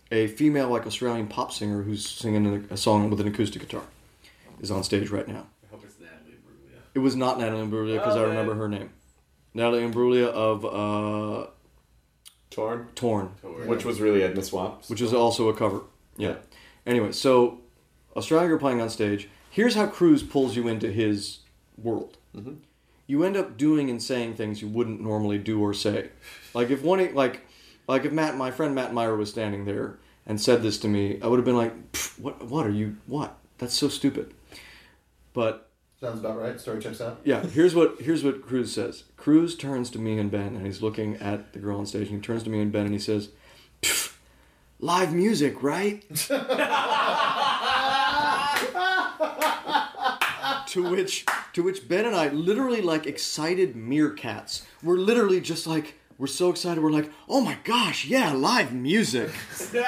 a female like Australian pop singer who's singing a song with an acoustic guitar is on stage right now. I hope it's Natalie Imbruglia. It was not Natalie Imbruglia because Oh, I remember man. her name. Natalie Imbruglia of uh, Torn? Torn. Torn. Which was really Edna Swaps. Which is also a cover. Yeah. Anyway, so Australia are playing on stage. Here's how Cruz pulls you into his world. Mm-hmm. You end up doing and saying things you wouldn't normally do or say. Like if one, like, like if Matt, my friend Matt Meyer was standing there and said this to me, I would have been like, "What? What are you? What? That's so stupid." But sounds about right. Story checks out. yeah, here's what here's what Cruz says. Cruz turns to me and Ben, and he's looking at the girl on stage, and he turns to me and Ben, and he says, "Live music, right?" To which, to which Ben and I, literally like excited meerkats, we're literally just like, we're so excited, we're like, oh my gosh, yeah, live music. And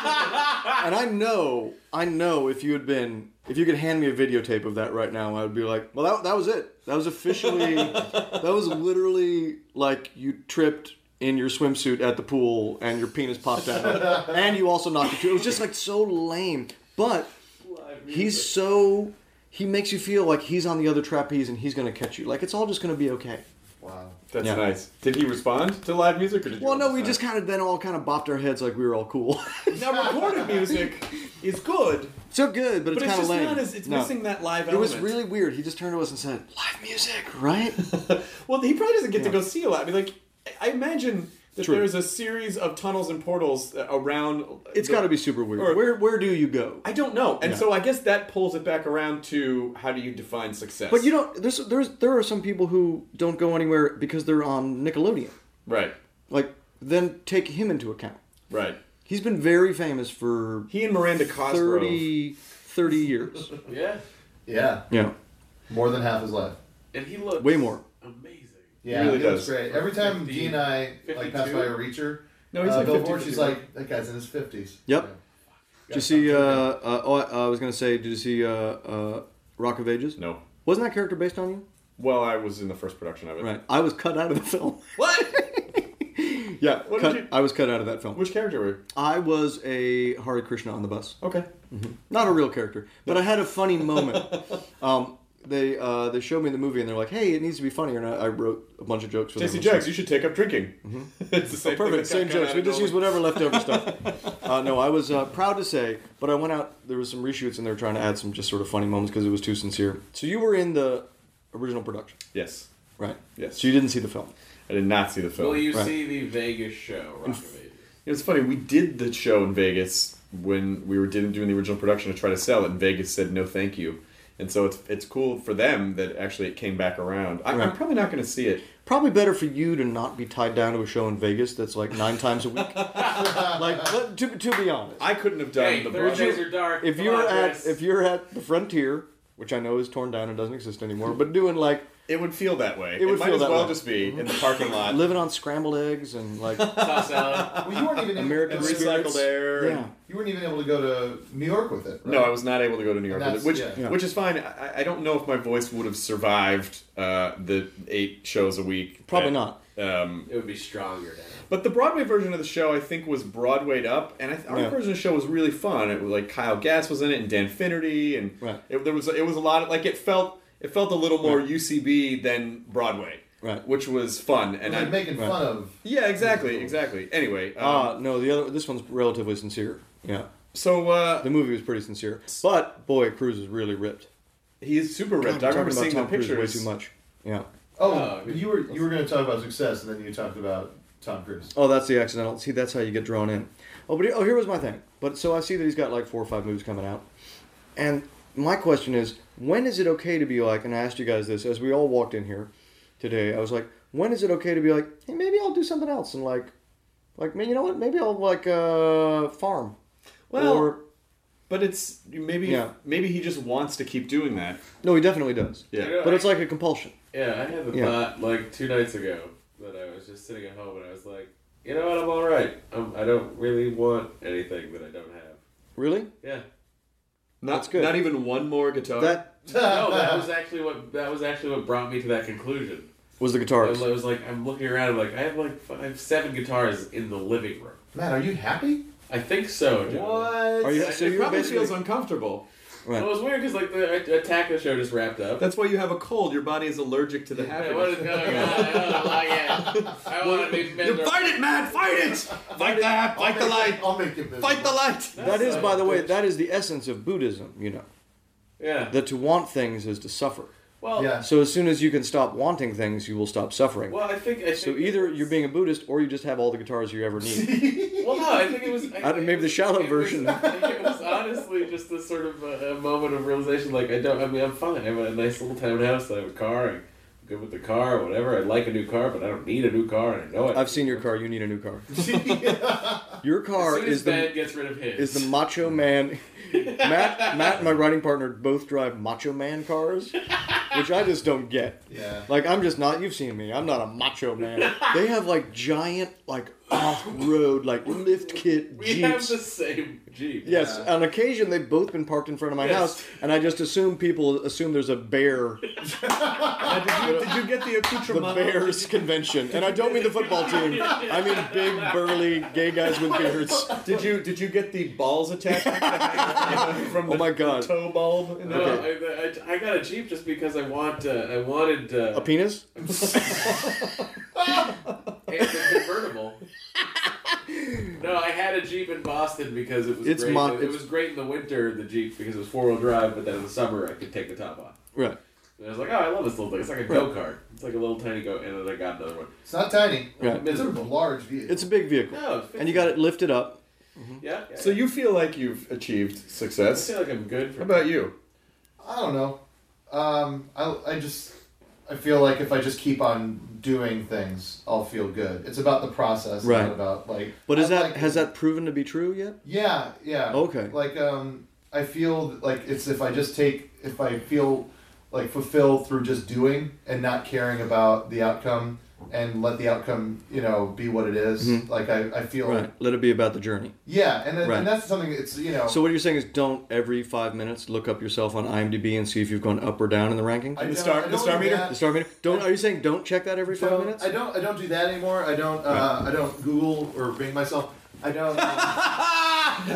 I know, I know if you had been, if you could hand me a videotape of that right now, I would be like, well, that, that was it. That was officially, that was literally like you tripped in your swimsuit at the pool and your penis popped out. And you also knocked it too. It was just like so lame. But he's so... He makes you feel like he's on the other trapeze and he's going to catch you. Like, it's all just going to be okay. Wow. That's Yeah. nice. Did he respond to live music? Or did you Well, no, we understand? just kind of then all kind of bopped our heads like we were all cool. Now, recorded music is good. So good, but it's But it's kind of just lame. not as- it's No. missing that live It was element. really weird. He just turned to us and said, live music, right? Well, he probably doesn't get to Yeah. go see a lot. I mean, like, I imagine that True. there's a series of tunnels and portals around. It's the- got to be super weird. or- where where do you go? I don't know, and Yeah. so I guess that pulls it back around to how do you define success? But you don't. There's there's there are some people who don't go anywhere because they're on Nickelodeon. Right. Like, then take him into account. Right. He's been very famous for He and Miranda Cosgrove. thirty, thirty years. Yeah. Yeah. Yeah. More than half his life. And he looks Way more. amazing. Yeah, He really he looks does. great. Every time fifty, Dee and I like pass fifty-two? by a reacher, No, he's uh, like Bill fifty, Ford, she's fifty-one. like, that guy's in his fifties. Yep. Yeah. Did you see? Uh, uh, oh, I, I was gonna say, did you see uh, uh, Rock of Ages? No. Wasn't that character based on you? Well, I was in the first production of it. Right. I was cut out of the film. What? Yeah. What cut, did you- I was cut out of that film. Which character were you? I was a Hare Krishna on the bus. Okay. Not a real character, but I had a funny moment. Um, they uh, they showed me the movie and they're like, "Hey, it needs to be funnier," and I, I wrote a bunch of jokes for them. J C Jags, you should take up drinking. It's the same Oh, perfect, thing same that got cut jokes. out We of just Nolan. use whatever leftover stuff. Uh, no, I was uh, proud to say, but I went out. There was some reshoots and they were trying to add some just sort of funny moments because it was too sincere. So you were in the original production, Yes. right? Yes. So you didn't see the film. I did not see the film. Will you Right. see the Vegas show, Rock of Ages? It was funny. We did the show in Vegas when we were did, doing the original production to try to sell it, and Vegas said no, thank you. And so it's it's cool for them that actually it came back around. I, I'm Right. probably not going to see it. Probably better for you to not be tied down to a show in Vegas that's like nine times a week. Like let- to to be honest, I couldn't have done Hey, the Thursdays Broadway- are dark. if Come you're on, at Chris. if you're at the Frontier, which I know is torn down and doesn't exist anymore, but doing like It would feel that way. It would might feel as that well way. just be in the parking lot. living on scrambled eggs and like Toss salad. Well, you weren't even American able, and spirits. recycled air. Yeah. and- you weren't even able to go to New York with it. Right? No, I was not able to go to New York, And with it, which that's- yeah. Yeah. which is fine. I, I don't know if my voice would have survived uh, the eight shows a week. Probably that- not. Um, It would be stronger now. But the Broadway version of the show, I think, was Broadwayed up, and I th- our Yeah. version of the show was really fun. It was like Kyle Gass was in it, and Dan Finnerty, and Right. it, there was it was a lot of like it felt it felt a little more Right. U C B than Broadway, Right. which was fun. And like I, making right. fun of. yeah, exactly, exactly. Anyway, um, Ah, no, the other this one's relatively sincere. Yeah. so uh, The movie was pretty sincere. But boy, Cruise is really ripped. he is super God, ripped. we're I remember talking seeing about the Tom Cruise pictures. way too much. Yeah. Oh, Oh, you were you were going to talk about success, and then you talked about Tom Cruise. Oh, that's the accidental. See, that's how you get drawn in. Oh, but oh, here was my thing. But so I see that he's got like four or five movies coming out, and my question is, when is it okay to be like? And I asked you guys this as we all walked in here today. I was like, when is it okay to be like, hey, maybe I'll do something else and like, like, man, you know what? Maybe I'll like uh, farm. Well, or but it's maybe Yeah. maybe he just wants to keep doing that. no, he definitely does. Yeah. You know, But I- it's like a compulsion. Yeah, I had the Yeah. thought like two nights ago that I was just sitting at home and I was like, you know what, I'm all right. I'm, I don't really want anything that I don't have. Really? Yeah. Not, That's good. Not even one more guitar. That No, that was actually what that was actually what brought me to that conclusion. was the I guitarist. was, I was like, I'm looking around, I'm like, I have like five, seven guitars in the living room. Man, are you happy? I think so, John. What? Are you, so it you're probably basically feels uncomfortable. right. Well, it was weird because like the Attack of the Show just wrapped up. That's why you have a cold. Your body is allergic to the Hey, happiness. what is going on? I don't like it. I want to be You miserable. fight it, Matt! Fight it! Fight the I'll fight the make light! it- I'll make it visible. Fight the light! That is, so by the way, bitch. that is the essence of Buddhism. You know, Yeah. that to want things is to suffer. Well, Yeah. So as soon as you can stop wanting things, you will stop suffering. well, I think. I think So either you're being a Buddhist or you just have all the guitars you ever need. Well, no, I think it was. I I think maybe it the was- shallow it version. Was, it was honestly just a sort of a, a moment of realization. Like I don't. I mean, I'm fine. I have a nice little townhouse. I have a car. I'm good with the car or whatever. I like a new car, but I don't need a new car, and I know it. I've seen your car. You need a new car. Your car as soon as is the Ben gets rid of his. is the macho man. Matt, Matt, and my writing partner both drive macho man cars, which I just don't get. Yeah. Like I'm just not. You've seen me. I'm not a macho man. They have like giant, like off-road, like lift kit we jeeps. have the same Jeep. Yes, on occasion they've both been parked in front of my Yes. house, and I just assume people assume there's a bear, Uh, did, you, did you get the the accoutrement? Bears convention, and I don't mean the football team. I mean big, burly, gay guys with beards. Did you did you get the balls attachment to hang from the, Oh my God. the toe bulb? In the No, I, I, I got a Jeep just because I want. Uh, I wanted. Uh, A penis? and a convertible. No, I had a Jeep in Boston because it was It's great. mon- it, it was great in the winter, the Jeep, because it was four wheel drive, but then in the summer I could take the top off. Right. And I was like, oh, I love this little thing. It's like a Right. go kart. It's like a little tiny go. And then I got another one. It's not tiny. Right. It's a large vehicle. It's a big vehicle, No, it fits and you got it lifted up. Yeah. yeah. So you feel like you've achieved I success. feel like I'm good. For How about you? I don't know. Um, I, I just I feel like if I just keep on doing things, I'll feel good. It's about the process, Right. not about like. But is I that like- has that proven to be true yet? Yeah, yeah. Okay. Like um, I feel like it's if I just take if I feel like fulfilled through just doing and not caring about the outcome and let the outcome you know be what it is. Mhm. Like I, I feel Right. Let it be about the journey. yeah, and then, Right. and that's something it's you know. So what you're saying is, don't every five minutes look up yourself on IMDb and see if you've gone up or down in the ranking. I The don't- star- I the don't star do meter? that. The star meter. Don't. Are you saying don't check that every five Don't- minutes? I don't. I don't do that anymore. I don't. Uh, I don't Google or Bing myself. I don't. Uh,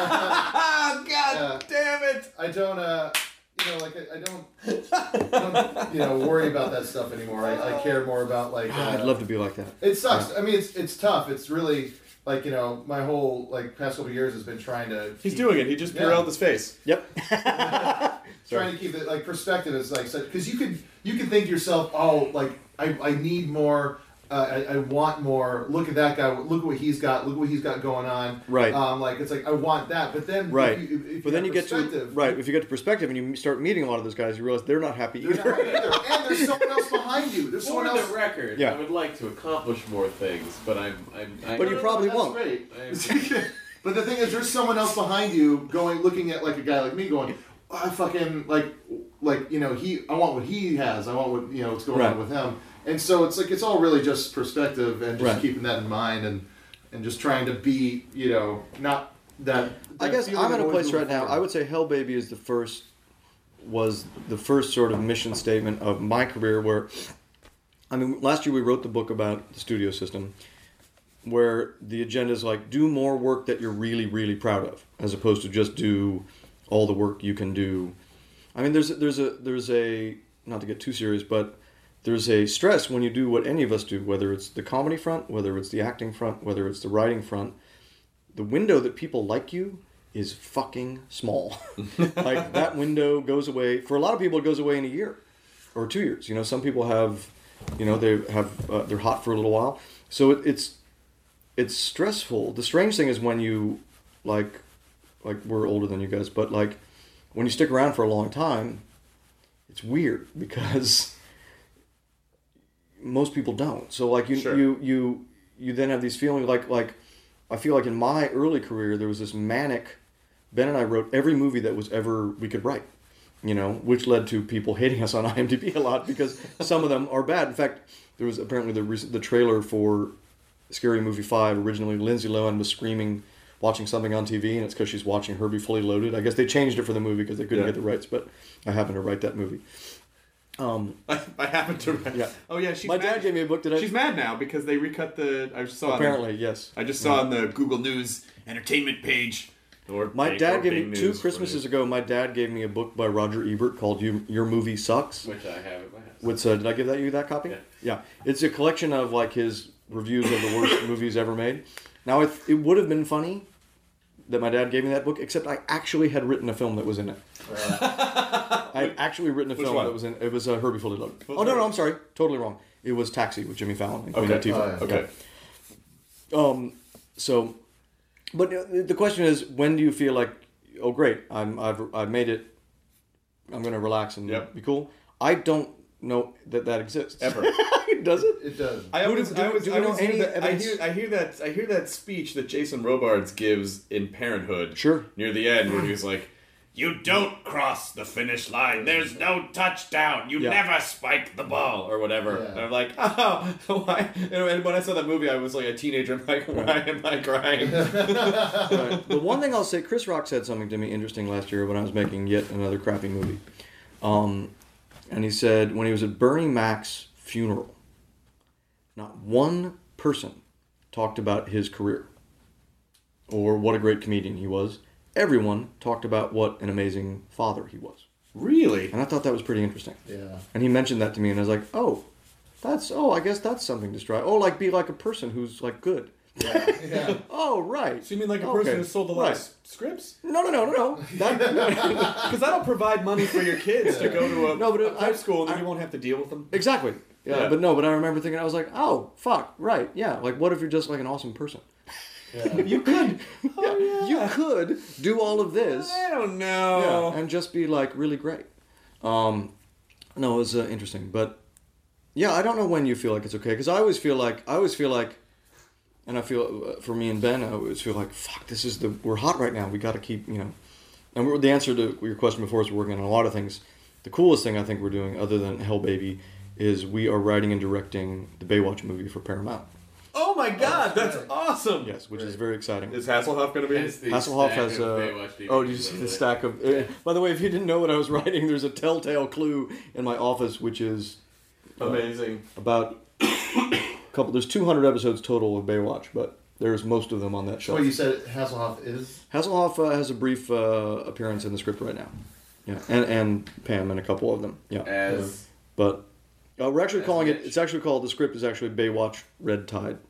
God Yeah. damn it! I don't. Uh, you know, like I, I don't. I don't. You know, worry about that stuff anymore. I, I care more about like. Uh, I'd love to be like that. It sucks. I mean, it's it's tough. It's really like you know, my whole like past couple of years has been trying to. He's keep- doing it. He just Yeah. Purelled his face. Yep. Trying to keep it like perspective is like because you could you can think to yourself, oh, like I, I need more. Uh, I, I want more. Look at that guy. Look at what he's got. Look what he's got going on. Right. Um, like it's like I want that, but then Right. If you, if But then you have get to perspective, right. If you get to perspective and you start meeting a lot of those guys, you realize they're not happy They're either. not either. And there's someone else behind you. There's For someone else. the record, Yeah. I would like to accomplish more things, but I'm. I'm I, But you probably That's won't. great. I'm But the thing is, there's someone else behind you going, looking at like a guy like me, going, oh, I fucking like, like you know, he. I want what he has. I want what you know what's going Right. on with him. And so it's like it's all really just perspective and just Right. keeping that in mind and and just trying to be, you know, not that. I that guess feeling I'm of at a always place moving right now. forward. I would say Hell Baby is the first, was the first sort of mission statement of my career. Where, I mean, last year we wrote the book about the studio system, where the agenda is like do more work that you're really really proud of, as opposed to just do all the work you can do. I mean, there's a, there's a there's a not to get too serious, but there's a stress when you do what any of us do, whether it's the comedy front, whether it's the acting front, whether it's the writing front. The window that people like you is fucking small. Like that window goes away for a lot of people. It goes away in a year or two years. You know, some people have, you know, they have uh, they're hot for a little while. So it, it's it's stressful. The strange thing is when you like like we're older than you guys, but like when you stick around for a long time, it's weird because most people don't. So like you Sure. you you you then have these feelings like like I feel like in my early career there was this manic. Ben and I wrote every movie that was ever we could write, you know, which led to people hating us on IMDb a lot because some of them are bad. In fact, there was apparently the recent, the trailer for Scary Movie five. Originally, Lindsay Lohan was screaming, watching something on T V, and it's because she's watching Herbie Fully Loaded. I guess they changed it for the movie because they couldn't Yeah. get the rights, but I happened to write that movie. Um, I, I happen to. Yeah. Oh yeah, she's My mad. dad gave me a book today. She's mad now because they recut the. I saw. Apparently, on the, yes. I just saw on the Google News entertainment page. Or My big- or dad gave big me two news, Christmases ago. My dad gave me a book by Roger Ebert called "You, Your Movie Sucks." Which I have at my house. What's uh, did I give that you that copy? Yeah. Yeah, it's a collection of like his reviews of the worst movies ever made. Now it it would have been funny that my dad gave me that book, except I actually had written a film that was in it. I had actually written a Which film one? that was in it was uh, Herbie Fully Loaded. What Oh no was no it? I'm sorry, totally wrong. It was Taxi with Jimmy Fallon and Queen Okay. Latifah. Oh, yeah. Okay. Um. So, but uh, the question is, when do you feel like, oh great, I'm I've I've made it. I'm going to relax and Yep. be cool. I don't know that that exists Ever. Does it? It does. I Who always, do- I always, do we I know always any hear that, I evidence? hear, I hear that, I hear that speech that Jason Robards gives in Parenthood. Sure. Near the end, where he's like, "You don't cross the finish line. There's no touchdown. You Yeah. never spike the ball, or whatever." Yeah. And I'm like, "Oh, why?" And when I saw that movie, I was like a teenager. I'm like, "Why am I crying?" Right. The one thing I'll say, Chris Rock said something to me interesting last year when I was making yet another crappy movie. Um, and he said when he was at Bernie Mac's funeral, not one person talked about his career or what a great comedian he was. Everyone talked about what an amazing father he was. Really? And I thought that was pretty interesting. Yeah. And he mentioned that to me, and I was like, oh, that's, oh, I guess that's something to strive. Oh, like be like a person who's like good. Yeah. Yeah. Oh, right. So you mean like a Okay. person who sold a lot Right. of scripts? No, no, no, no, no. That, Because that'll provide money for your kids to go to a, No, but a it- prep I- school, and then I- you won't have to deal with them. exactly. Yeah, Yeah. but no, but I remember thinking, I was like, oh, fuck, right, yeah. Like, what if you're just like an awesome person? Yeah. You could, yeah, you could do all of this, I don't know. yeah, and just be like really great. Um, no, it was uh, interesting, but yeah, I don't know when you feel like it's okay, because I always feel like I always feel like, and I feel uh, for me and Ben, I always feel like, fuck, this is the we're hot right now. We got to keep, you know, and we're, the answer to your question before is we're working on a lot of things. The coolest thing I think we're doing, other than Hell Baby, is we are writing and directing the Baywatch movie for Paramount. Oh my God, that's awesome! Yes, which is very exciting. Is Hasselhoff going to be? It's the Hasselhoff stack has of uh, Baywatch D V Ds oh, did you see over the there. stack of? Uh, by the way, if you didn't know what I was writing, there's a telltale clue in my office, which is uh, Amazing. about a couple. There's two hundred episodes total of Baywatch, but there's most of them on that So shelf. you said Hasselhoff is? Hasselhoff uh, has a brief uh, appearance in the script right now. Yeah, and and Pam and a couple of them. Yeah, As but uh, we're actually As calling it. Mitch. It's actually called the script is actually Baywatch Red Tide.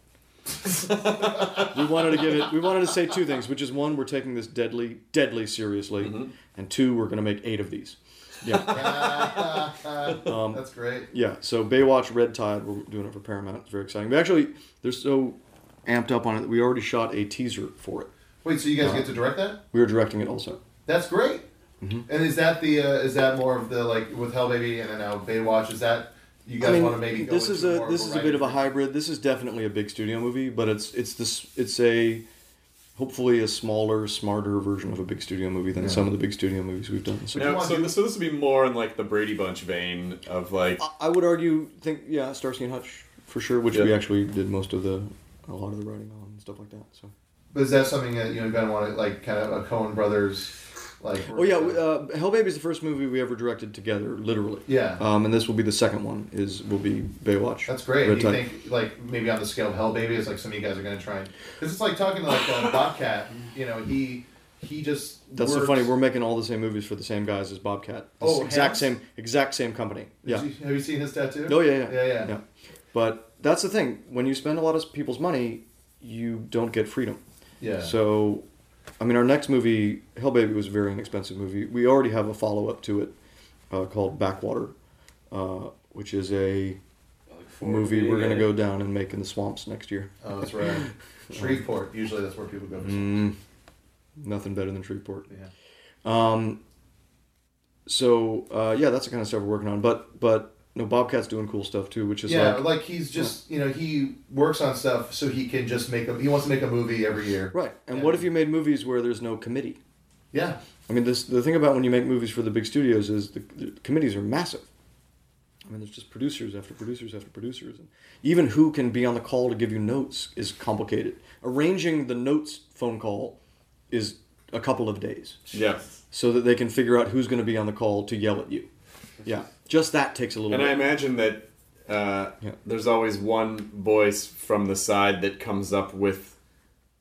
we wanted to give it. We wanted to say two things, which is one, we're taking this deadly, deadly seriously, Mm-hmm. and two, we're going to make eight of these. Yeah, Um, That's great. yeah. So Baywatch Red Tide, we're doing it for Paramount. It's very exciting. We actually, they're so amped up on it that we already shot a teaser for it. Wait, so you guys Uh, get to direct that? We were directing it also. That's great. Mm-hmm. And is that the uh, is that more of the like with Hell Baby and then now Baywatch? Is that you guys I mean, want to maybe go this into is a more this of is a bit of a writing- hybrid. This is definitely a big studio movie, but it's it's this it's a hopefully a smaller, smarter version of a big studio movie than Yeah. some of the big studio movies we've done. So Now, so, this, so this would be more in like the Brady Bunch vein of like. I would argue, think yeah, Starsky and Hutch for sure, which Yeah. we actually did most of the a lot of the writing on and stuff like that. So. But is that something that you know you kind of want to like kind of a Coen Brothers like? Oh yeah, we- uh, Hell Baby is the first movie we ever directed together, literally. Yeah. Um, and this will be the second one. Is will be Baywatch. That's great. Red Do you Tide. think like maybe on the scale of Hell Baby is like some of you guys are going to try and because it's like talking to like uh, Bobcat. You know he he just That's so works- funny. We're making all the same movies for the same guys as Bobcat. This Oh, exact Hans? same exact same company. Yeah. Have you, have you seen his tattoo? Oh yeah, yeah, yeah, yeah. yeah. But that's the thing. When you spend a lot of people's money, you don't get freedom. Yeah. So, I mean, our next movie, Hell Baby, was a very inexpensive movie. We already have a follow up to it uh, called Backwater, uh, which is a movie we're going to go down and make in the swamps next year. Oh, that's right. Shreveport. Usually that's where people go. For Mm, nothing better than Shreveport. Yeah. Um. So uh, yeah, that's the kind of stuff we're working on. But but no, Bobcat's doing cool stuff too, which is yeah, like, like he's just you know he works on stuff so he can just make a he wants to make a movie every year. right. And Yeah. what if you made movies where there's no committee? Yeah. I mean, this the thing about when you make movies for the big studios is the, the committees are massive. I mean, there's just producers after producers after producers, and even who can be on the call to give you notes is complicated. Arranging the notes phone call is a couple of days. Yeah. So that they can figure out who's going to be on the call to yell at you. Yeah, just that takes a little. And bit. I imagine that uh, Yeah. there's always one voice from the side that comes up with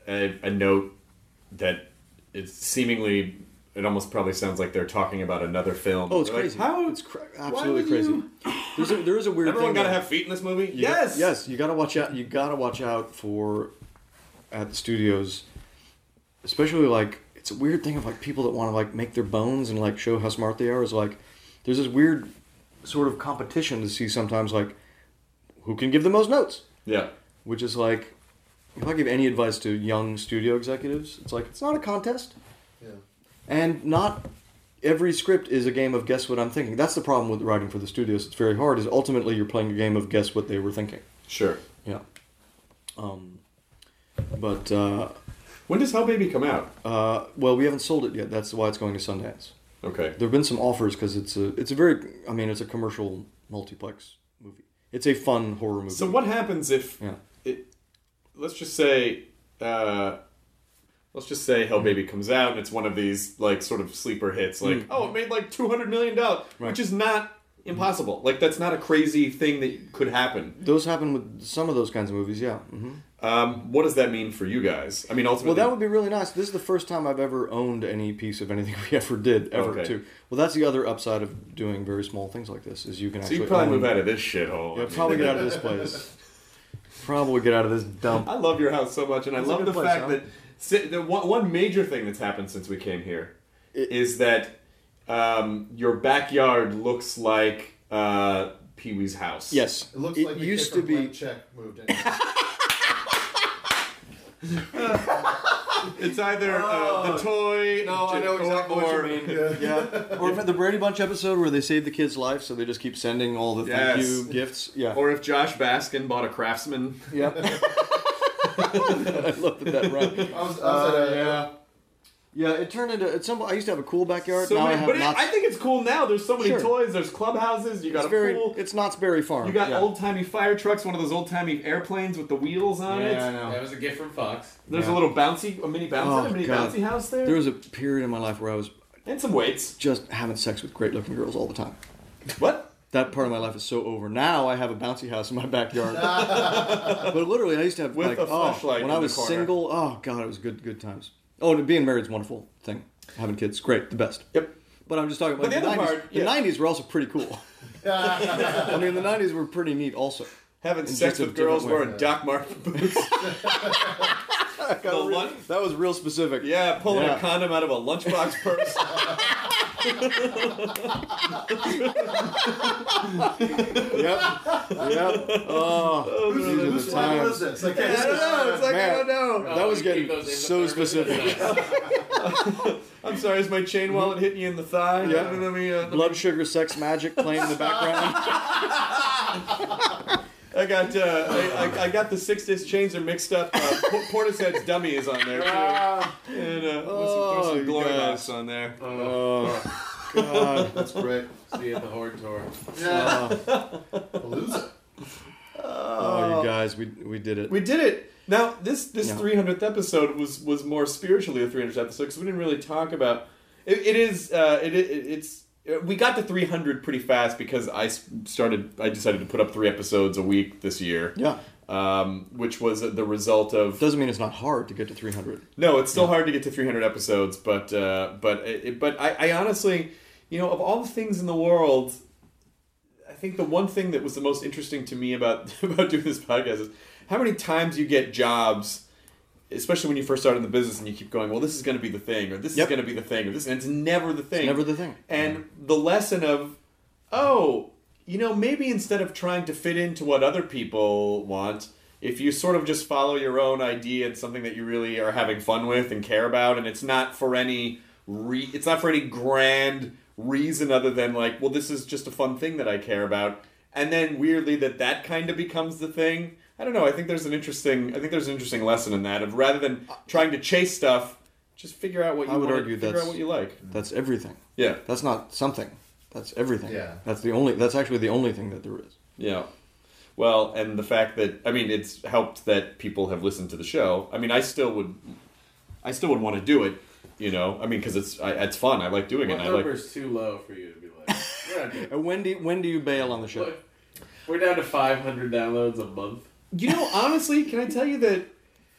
a, a note that it's seemingly. It almost probably sounds like they're talking about another film. Oh, it's They're crazy. Like, How? It's cra- absolutely crazy. You... There's a, there is a weird Everyone thing. Everyone got to that- have feet in this movie? You Yes! Got, yes, you got to watch out. You got to watch out for, at the studios, especially like, it's a weird thing of like people that want to like make their bones and like show how smart they are is like, there's this weird sort of competition to see sometimes like, who can give the most notes? Yeah. Which is like, if I give any advice to young studio executives, it's like, it's not a contest. Yeah. And not every script is a game of guess what I'm thinking. That's the problem with writing for the studios. It's very hard, is ultimately you're playing a game of guess what they were thinking. Sure. Yeah. Um, but... Uh, when does Hell Baby come out? Uh, well, we haven't sold it yet. That's why it's going to Sundance. Okay. There have been some offers because it's a, it's a very... I mean, it's a commercial multiplex movie. It's a fun horror movie. So what happens if... Yeah. It, let's just say... Uh, let's just say Hell Baby comes out and it's one of these like sort of sleeper hits. Like, Mm. oh, it made like two hundred million dollars, Right. which is not impossible. Like, that's not a crazy thing that could happen. Those happen with some of those kinds of movies, yeah. Mm-hmm. Um, what does that mean for you guys? I mean, ultimately... Well, that would be really nice. This is the first time I've ever owned any piece of anything we ever did, ever, Okay. too. Well, that's the other upside of doing very small things like this, is you can So actually you probably own- move out of this shithole. Yeah, probably get out of this place. Probably get out of this dump. I love your house so much, and I It's a love good the place, fact huh? that si- the one, one major thing that's happened since we came here is that um, your backyard looks like uh, Pee Wee's house. Yes. It looks It like the used kid to from be- Blank Check moved in. It's either uh, the toy. No, I know or- exactly what or- you mean. Yeah. Or if the Brady Bunch episode where they save the kid's life, so they just keep sending all the thank Yes. you gifts. Yeah. Or if Josh Baskin bought a Craftsman. Yep. I love that that rhymed. I was, I was Uh, at a, yeah. Yeah, it turned into at some. I used to have a cool backyard. So now many, I have but it, Knott's, I think it's cool now. There's so many Sure. toys. There's clubhouses. You got it's a very. pool. It's Knott's Berry Farm. You got yeah. old timey fire trucks. One of those old timey airplanes with the wheels on it. Yeah, I know. That was a gift from Fox. There's Yeah. a little bouncy, a mini bouncy, Oh, a mini God. bouncy house there. There was a period in my life where I was and some weights. just having sex with great looking girls all the time. What? That part of my life is so over. Now I have a bouncy house in my backyard. But literally, I used to have With like a oh, flashlight when in I the was corner. single. Oh God, it was good good times. Oh, and being married is a wonderful thing. Having kids, great, the best. Yep. But I'm just talking But about the the, other nineties. part, The yeah. nineties were also pretty cool. I mean, the nineties were pretty neat also. Having In sex just a with girls different way. wearing Doc Marten boots. Got The real- lun- that was real specific. yeah, pulling Yeah. a condom out of a lunchbox purse. Yep. Yep. Oh, who's, these are the whose level times. is this? Like, I don't know. It's like, I Man. don't know. That was you keep getting those in the so thermos. specific. I'm sorry, is my chain wallet hitting you in the thigh? Yeah. Let me, uh, let me- Blood Sugar Sex Magic playing in the background. I got uh, I, I, I got the six disc chains are mixed up. Uh, P- Portishead's Dummy is on there too, and uh, Oh, with some, with some you glory guys. box on there. Oh, God. That's great. See you at the Horde Tour. Yeah. Oh, Palooza. oh, you guys, we we did it. We did it. Now this this Yeah. three hundredth episode was was more spiritually a three hundredth episode because we didn't really talk about it. It is uh, it, it it's we got to three hundred pretty fast because I s- started I decided to put up three episodes a week this year. Yeah. Um, which was the result of Doesn't mean it's not hard to get to three hundred. No, it's still hard to get to three hundred episodes, but uh, but it, but I, I honestly, you know, of all the things in the world, I think the one thing that was the most interesting to me about about doing this podcast is how many times you get jobs, especially when you first start in the business and you keep going, well, this is going to be the thing, or this Yep. is going to be the thing, or this, and it's never the thing. It's never the thing. And the lesson of, oh, you know, maybe instead of trying to fit into what other people want, if you sort of just follow your own idea and something that you really are having fun with and care about, and it's not for any re- it's not for any grand reason other than like, well, this is just a fun thing that I care about, and then weirdly that that kind of becomes the thing. I don't know. I think there's an interesting. I think there's an interesting lesson in that of rather than trying to chase stuff, just figure out what you I would want, argue figure that's out what you like. That's everything. Yeah. That's not something. That's everything. Yeah. That's the only. That's actually the only thing that there is. Yeah. Well, and the fact that I mean, it's helped that people have listened to the show. I mean, I still would, I still would want to do it. You know, I mean, because it's I, it's fun. I like doing What it. And I like. number's too low for you to be like, we're not doing it. And when do you, when do you bail on the show? Look, we're down to five hundred downloads a month. You know, honestly, can I tell you that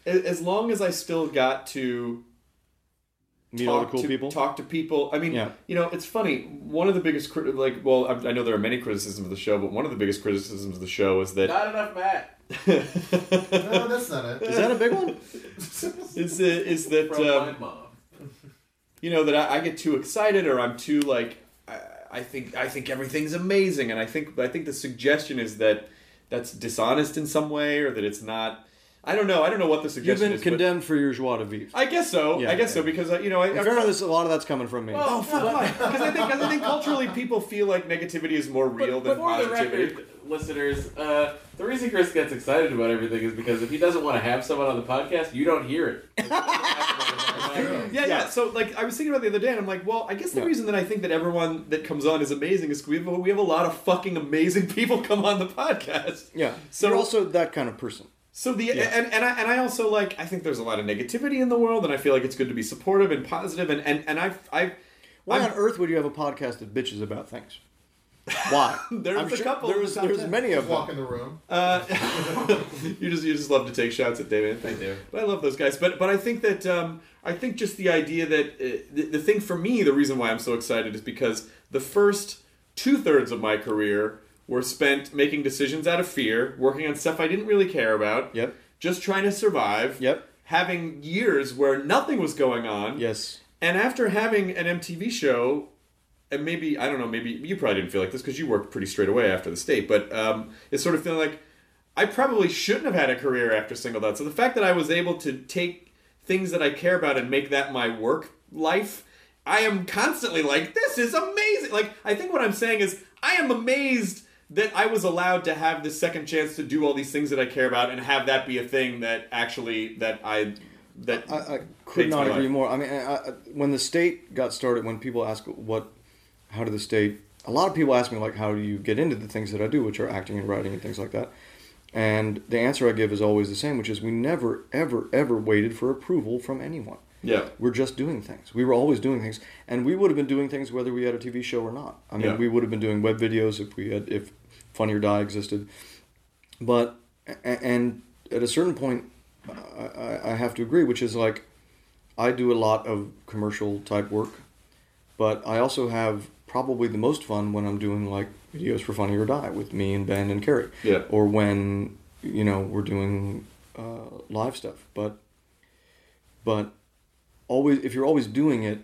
as long as I still got to meet all the talk cool to, people, talk to people. I mean, Yeah. you know, it's funny. One of the biggest, crit- like, well, I, I know there are many criticisms of the show, but one of the biggest criticisms of the show is that Not enough Matt. No, that's not it. is that a big one? is that is that From um, my mom. you know, that I, I get too excited or I'm too like I, I think I think everything's amazing, and I think I think the suggestion is that that's dishonest in some way, or that it's not. I don't know. I don't know what the You've suggestion been is. but condemned for your joie de vivre. I guess so. Yeah. I guess so because uh, you know. I, In fairness, a lot of that's coming from me. Oh, fuck, why? Because I think, 'cause I think culturally people feel like negativity is more real But than for the positivity. record, listeners, uh, the reason Chris gets excited about everything is because if he doesn't want to have someone on the podcast, you don't hear it. Yeah, yeah. So, like, I was thinking about it the other day, and I'm like, well, I guess the Yeah. reason that I think that everyone that comes on is amazing is 'cause we have, we have a lot of fucking amazing people come on the podcast. Yeah. So- So you're also that kind of person. So the and, and I and I also like I think there's a lot of negativity in the world, and I feel like it's good to be supportive and positive, and and and I've I've Why I'm- on earth would you have a podcast that bitches about things? Why? There's I'm a sure couple. There's in the top there's ten. many of Walk them. in the room. Uh, you just you just love to take shots at David. Thank you. But I love those guys. But but I think that um, I think just the idea that uh, the, the thing for me, the reason why I'm so excited is because the first two thirds of my career were spent making decisions out of fear, working on stuff I didn't really care about. Yep. Just trying to survive. Yep. Having years where nothing was going on. Yes. And after having an M T V show, and maybe, I don't know, maybe you probably didn't feel like this because you worked pretty straight away after the state, but um, it's sort of feeling like I probably shouldn't have had a career after Singled Out. So the fact that I was able to take things that I care about and make that my work life, I am constantly like, this is amazing. Like, I think what I'm saying is I am amazed that I was allowed to have this second chance to do all these things that I care about and have that be a thing that actually, that I... That I, I could not agree more. I mean, I, I, when the state got started, when people ask what, how did the state, a lot of people ask me, like, how do you get into the things that I do, which are acting and writing and things like that. And the answer I give is always the same, which is we never, ever, ever waited for approval from anyone. Yeah. We're just doing things. We were always doing things. And we would have been doing things whether we had a T V show or not. I mean, Yeah. we would have been doing web videos if we had, if Funny or Die existed. But, and at a certain point, I, I have to agree, which is like, I do a lot of commercial type work, but I also have probably the most fun when I'm doing like videos for Funny or Die with me and Ben and Carrie. Yeah. Or when, you know, we're doing uh, live stuff. But, but always, if you're always doing it,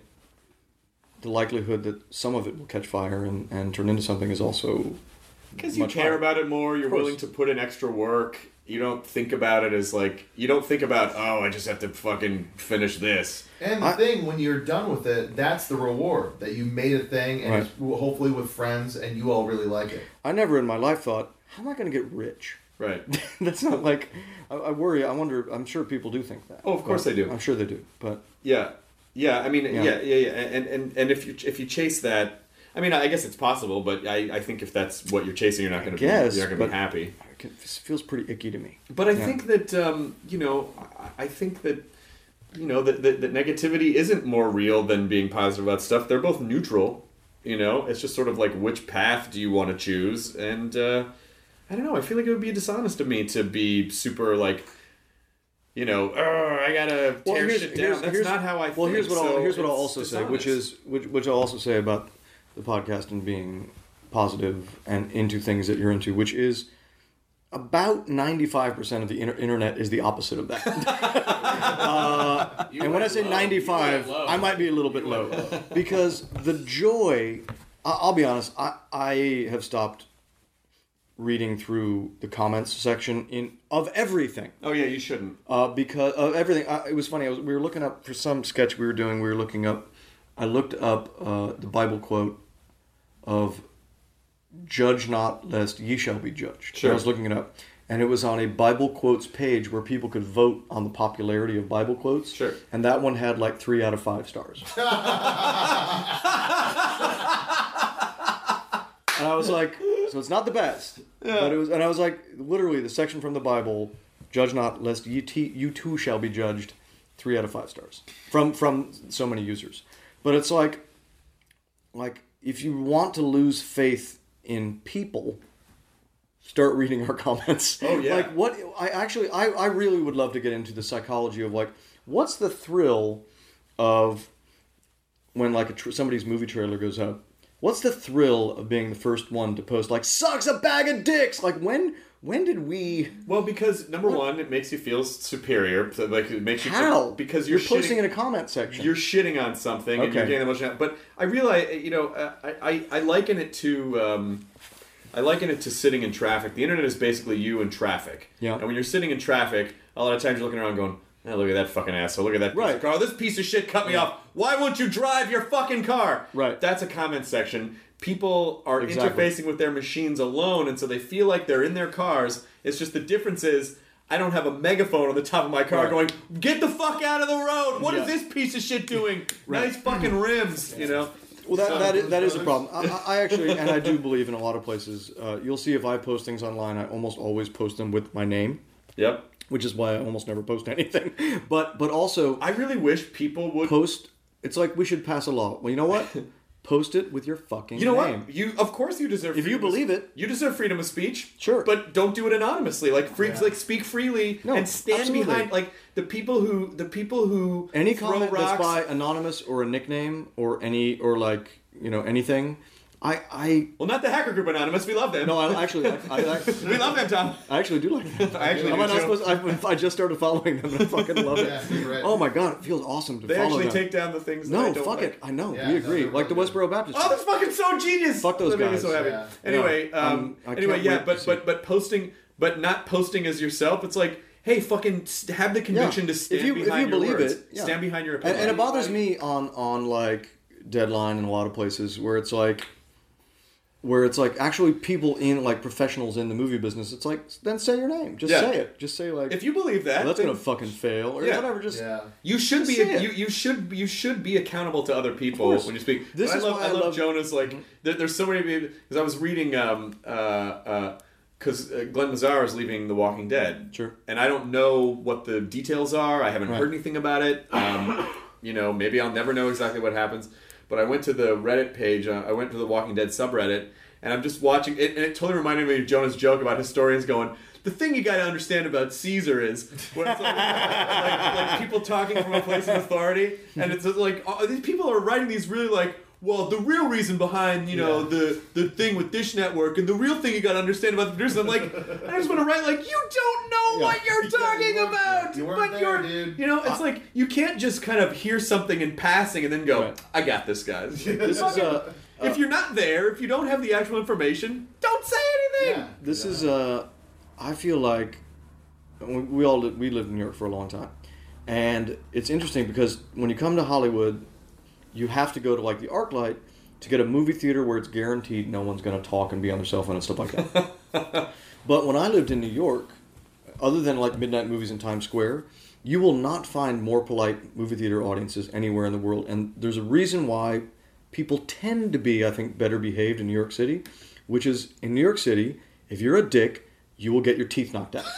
the likelihood that some of it will catch fire and, and turn into something is also Because you much care higher. about it more, you're Of course. willing to put in extra work. You don't think about it as like, you don't think about, oh, I just have to fucking finish this. And the I- thing, when you're done with it, that's the reward. That you made a thing, and Right. it's hopefully with friends, and you all really like it. I never in my life thought, how am I going to get rich? Right. That's not like, I, I worry, I wonder, I'm sure people do think that. Oh, of course But they do. I'm sure they do, but... Yeah. Yeah, I mean, yeah, Yeah. yeah, yeah. And, and, and if you if you chase that, I mean, I guess it's possible, but I, I think if that's what you're chasing, you're not going to be, guess, you're not going to be but- happy. It feels pretty icky to me. But I Yeah. think that, um, you know, I, I think that, you know, that, that, that negativity isn't more real than being positive about stuff. They're both neutral, you know? It's just sort of like, which path do you want to choose? And, uh, I don't know, I feel like it would be dishonest of me to be super, like, you know, "Ugh, I gotta Well, tear here's- shit here's- down. That's here's- not how I Well, think. here's what I'll so here's what I'll it's also say, which dishonest. is which which I'll also say about the podcast and being positive and into things that you're into, which is about ninety-five percent of the inter- internet is the opposite of that. uh, You and when I went say low. ninety-five, You went low. I might be a little bit You low went low. because the joy. I- I'll be honest. I I have stopped reading through the comments section in of everything. Oh yeah, you shouldn't. Uh, because of everything. Uh, it was funny. I was, we were looking up for some sketch we were doing. We were looking up. I looked up uh, the Bible quote of "Judge not, lest ye shall be judged." Sure. I was looking it up, and it was on a Bible quotes page where people could vote on the popularity of Bible quotes. Sure. And that one had like three out of five stars. And I was like, so it's not the best, but it was. And I was like, literally, the section from the Bible, "Judge not, lest you, te- you too shall be judged," three out of five stars from from so many users. But it's like, like if you want to lose faith in people, start reading our comments. Oh, yeah. Like, what... I actually... I, I really would love to get into the psychology of, like, what's the thrill of when, like, a tr- somebody's movie trailer goes up? What's the thrill of being the first one to post, like, sucks a bag of dicks? Like, when... When did we... Well, because, number what? one, it makes you feel superior. So, like, it makes you How? Feel, because you're, you're posting shitting, in a comment section. You're shitting on something, okay. and you're getting emotional. But I realize, you know, uh, I, I, I liken it to... Um, I liken it to sitting in traffic. The internet is basically you in traffic. Yeah. And when you're sitting in traffic, a lot of times you're looking around going, oh, look at that fucking asshole. Look at that piece right. of car. This piece of shit cut me off. Why won't you drive your fucking car? Right. That's a comment section. People are exactly. interfacing with their machines alone, and so they feel like they're in their cars. It's just the difference is I don't have a megaphone on the top of my car right. going, get the fuck out of the road. What yeah. is this piece of shit doing? right. Nice fucking rims, you know? Well, that, that, is, that is a problem. I, I actually, and I do believe in a lot of places, uh, you'll see if I post things online, I almost always post them with my name. Yep. Which is why I almost never post anything. But but also... I really wish people would... Post... It's like we should pass a law. Well, you know what? Post it with your fucking You know name. what? You Of course you deserve If you believe of, it. You deserve freedom of speech. Sure. But don't do it anonymously. Like, free, yeah. like speak freely no, and stand absolutely. behind... Like, the people who... The people who Any throw comment rocks, that's by anonymous or a nickname or any... Or like, you know, anything... I, I well, not the hacker group anonymous. We love them. No, I actually, I, I, I we love them, Tom. I actually do like them. I actually Am do I not too. supposed? I, I just started following them, and I fucking love it. Yeah, right. Oh my god, it feels awesome to they follow actually them. take down the things. That No, I don't fuck like. it. I know. Yeah, we agree. no, like the Westboro Baptist. Oh, that's fucking so genius. Fuck those that made me guys. so happy. Yeah. Anyway, Yeah. um, I anyway, can't yeah, wait but to but see. but posting, but not posting as yourself. It's like, hey, fucking st- have the conviction Yeah. to stand if you, behind if you your believe words. it, yeah. Stand behind your And, opinion. and it bothers me on on like Deadline and a lot of places where it's like. Where it's like actually people in like professionals in the movie business, it's like then say your name, just Yeah. say it, just say like if you believe that, well, that's then- gonna fucking fail or Yeah. whatever. Just Yeah. You should Just be say it. you, you should you should be accountable to other people course. when you speak. This But is I love why I I love love- Jonah's like there, there's so many because I was reading um uh uh because uh, Glenn Mazzara is leaving The Walking Dead. Sure. And I don't know what the details are. I haven't Right. heard anything about it. Um, you know, maybe I'll never know exactly what happens. But I went to the Reddit page. Uh, I went to the Walking Dead subreddit. And I'm just watching it, and it totally reminded me of Jonah's joke about historians going, the thing you got to understand about Caesar is, where it's like, like, like people talking from a place of authority, and it's like, oh, these people are writing these really like, well, the real reason behind, you know, Yeah. the, the thing with Dish Network, and the real thing you got to understand about the producers, I'm like, I just want to write like, you don't know Yeah. what you're You talking weren't- about! you weren't but there, you're, dude. you know, it's like, you can't just kind of hear something in passing and then go, Right. I got this, guys. this is uh, If you're not there, if you don't have the actual information, don't say anything. Yeah. This is, uh, I feel like, we, we all li- we lived in New York for a long time, and it's interesting because when you come to Hollywood, you have to go to like the ArcLight to get a movie theater where it's guaranteed no one's going to talk and be on their cell phone and stuff like that. But when I lived in New York, other than like midnight movies in Times Square, you will not find more polite movie theater audiences anywhere in the world, and there's a reason why people tend to be, I think, better behaved in New York City, which is in New York City, if you're a dick, you will get your teeth knocked out.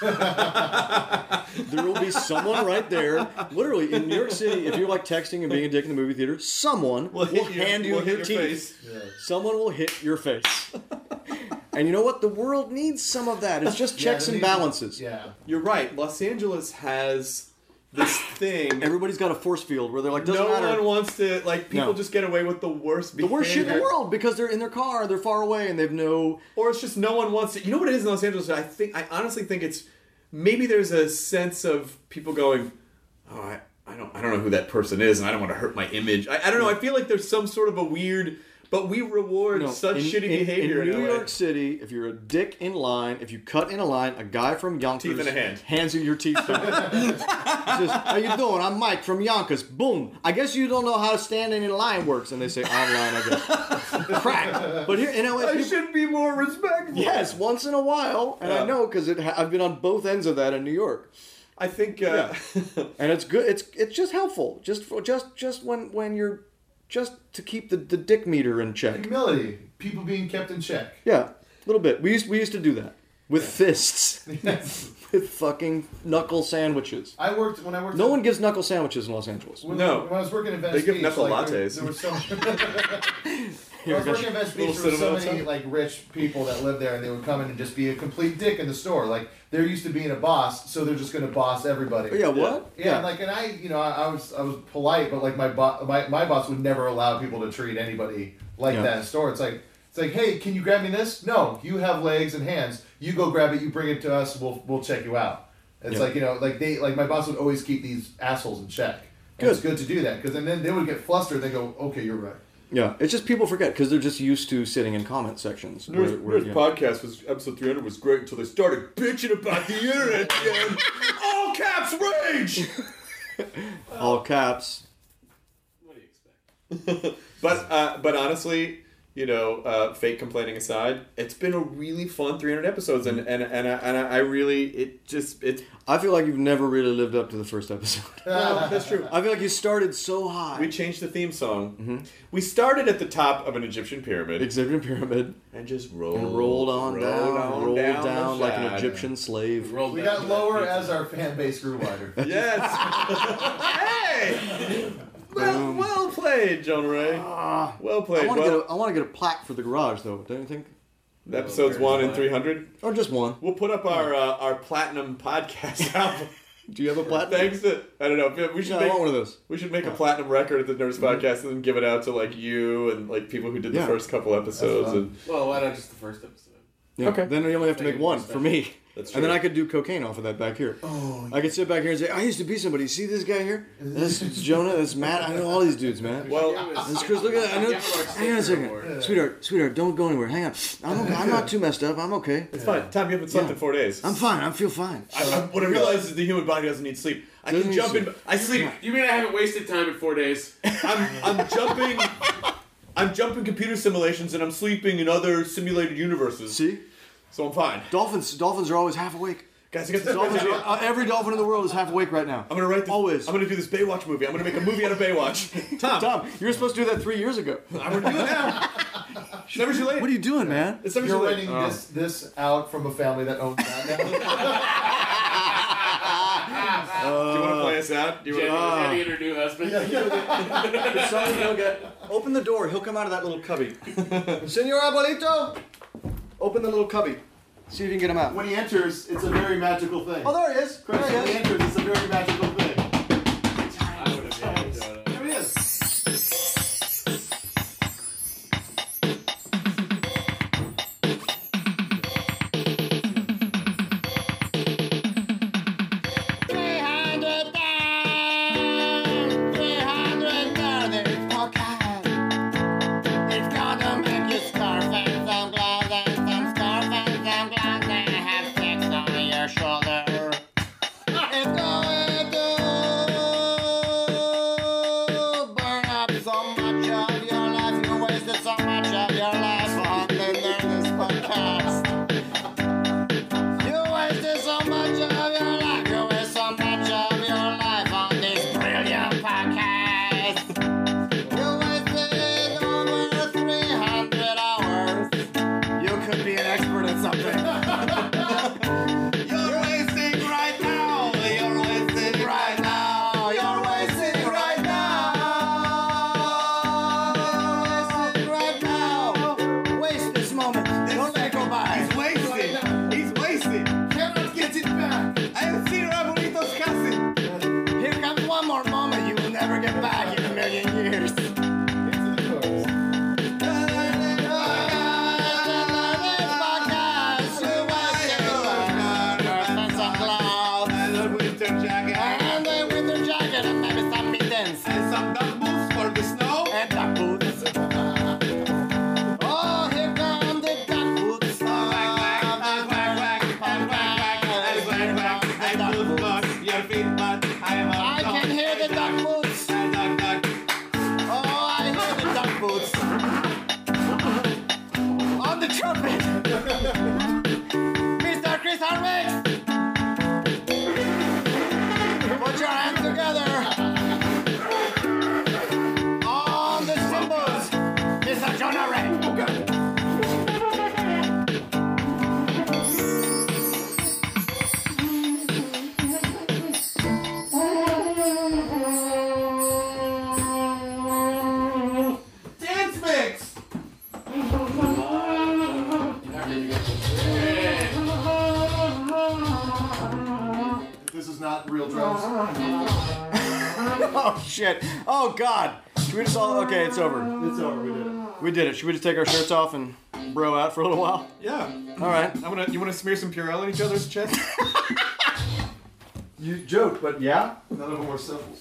There will be someone right there, literally in New York City, if you're like texting and being a dick in the movie theater, someone will, hit you- hand you will your hit your teeth. face. Yeah. Someone will hit your face. And you know what? The world needs some of that. It's just Yeah, checks they and need- balances. Yeah. You're right. Los Angeles has this thing. Everybody's got a force field where they're like, doesn't no matter. one wants to, like, people No. just get away with the worst The worst shit in the behavior. world because they're in their car, they're far away, and they've no. Or it's just no one wants to. You know what it is in Los Angeles? I think, I honestly think it's, maybe there's a sense of people going, oh, I, I don't I don't know who that person is, and I don't want to hurt my image. I, I don't know. I feel like there's some sort of a weird, but we reward No, such in, shitty in, behavior in in, New L A. York City. If you're a dick in line, if you cut in a line, a guy from Yonkers Teeth in a hand. hands you your teeth back. Says, how you doing? I'm Mike from Yonkers. Boom. I guess you don't know how standing in line works. And they say online, I guess. Crack. But here in L A, I people- should be more respectful. yes, once in a while, and Yeah. I know because ha- I've been on both ends of that in New York. I think, uh, And it's good. It's it's just helpful. Just for, just just when when you're just to keep the, the dick meter in check. Humility. People being kept in check. Yeah, a little bit. We used we used to do that with fists, with fucking knuckle sandwiches. I worked when I worked. No at, one gives knuckle sandwiches in Los Angeles. When, No. when I was working at Venice They give Beach, knuckle like, there, lattes. there was so I was working at Venice Beach, there were so many time. like rich people that lived there, and they would come in and just be a complete dick in the store. Like they're used to being a boss, so they're just going to boss everybody. Oh, yeah, what? Yeah, Yeah. and like, and I, you know, I, I was I was polite, but like my, bo- my my boss would never allow people to treat anybody like Yeah. that in a store. It's like it's like, hey, can you grab me this? No, you have legs and hands. You go grab it. You bring it to us. We'll we'll check you out. It's Yeah. like, you know, like they like my boss would always keep these assholes in check. And It's good to do that because and then they would get flustered. They go, okay, you're right. Yeah, it's just people forget because they're just used to sitting in comment sections. Nerd's, where- where- Nerd's yeah. podcast was episode three hundred was great until they started bitching about the internet again. All caps rage. All caps. What do you expect? But uh, but honestly, you know, uh, fake complaining aside, it's been a really fun three hundred episodes, and and and I, and I really it just it's. I feel like you've never really lived up to the first episode. No, that's true. I feel like you started so high. We changed the theme song. We started at the top of an Egyptian pyramid. Egyptian pyramid. And just rolled, And rolled on rolled down, on rolled down down, the like an side. Egyptian slave. We got lower as our fan base grew wider. Yes. Hey. Well, well played, John Ray. Well played. I want to Well, get a, I want to get a plaque for the garage, though. Don't you think? episodes one and three hundred, or just one. We'll put up our uh, our platinum podcast album. Do you have a platinum? Thanks to I don't know. We should Yeah, I make want one of those. We should make a platinum record at the Nerds Podcast and then give it out to like you and like people who did the Yeah. first couple episodes. And Well, why not just the first episode? Yeah. Okay. Then you only have to Make make it more one for me. That's And then true. I could do cocaine off of that back here. Oh. I could sit back here and say, I used to be somebody. See this guy here? This is Jonah. That's Matt. I know all these dudes, man. well, This Chris. Look at that. I know. Hang on a second, sweetheart. Sweetheart, don't go anywhere. Hang on. I'm okay. I'm not too messed up. I'm okay. it's fine. Tom, you haven't slept Yeah. in four days. I'm fine. I feel fine. I, I, what I realize is the human body doesn't need sleep. I Doesn't can need jump in. sleep. I sleep. You mean I haven't wasted time in four days? I'm I'm jumping. I'm jumping computer simulations and I'm sleeping in other simulated universes. See? So I'm fine. Dolphins. Dolphins are always half awake. Guys, I got this Dolphins idea. are, uh, every dolphin in the world is half awake right now. I'm gonna write this. Always. I'm gonna do this Baywatch movie. I'm gonna make a movie out of Baywatch. Tom, Tom, you were supposed to do that three years ago. I'm gonna do it now. It's never too late. What are you doing, man? It's never You're too late. renting this this out from a family that owns that now. Do you want to play us out? Do you Jenny, want Jenny and her new husband. Son, he'll get, open the door. He'll come out of that little cubby. Senor Abuelito, open the little cubby. See if you can get him out. When he enters, it's a very magical thing. Oh, there he is. Chris, There he when he is. enters, it's a very magical thing. I would have had it. There he is. three hundred down, three hundred down, there's podcast. It's gonna make you scarf and some gloves and some scarf and some gloves and have sex on your shoulder. It's going to shit. Oh, God. Should we just all... Okay, it's over. It's over. We did it. We did it. Should we just take our shirts off and bro out for a little while? Yeah. All right. I'm gonna. You want to smear some Purell on each other's chest? You joke, but yeah? None of them were syllables.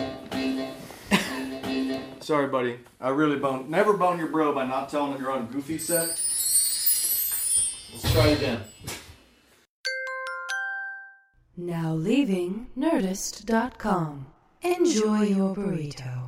Sorry, buddy. I really bone. Never bone your bro by not telling him you're on Goofy set. Let's try it again. Now leaving Nerdist dot com. Enjoy your burrito.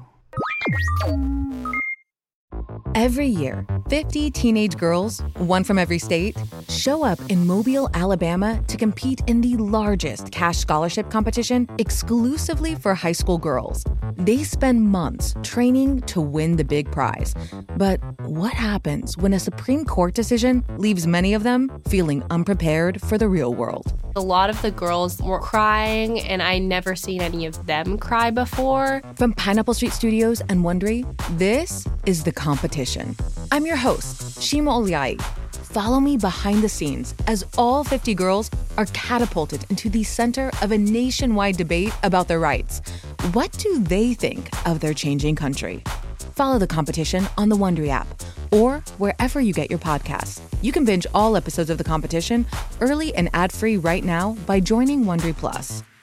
Every year, fifty teenage girls, one from every state, show up in Mobile, Alabama to compete in the largest cash scholarship competition exclusively for high school girls. They spend months training to win the big prize. But what happens when a Supreme Court decision leaves many of them feeling unprepared for the real world? A lot of the girls were crying, and I never seen any of them cry before. From Pineapple Street Studios and Wondery, this is The Competition. I'm your host, Shima Oliai. Follow me behind the scenes as all fifty girls are catapulted into the center of a nationwide debate about their rights. What do they think of their changing country? Follow The Competition on the Wondery app or wherever you get your podcasts. You can binge all episodes of The Competition early and ad-free right now by joining Wondery Plus.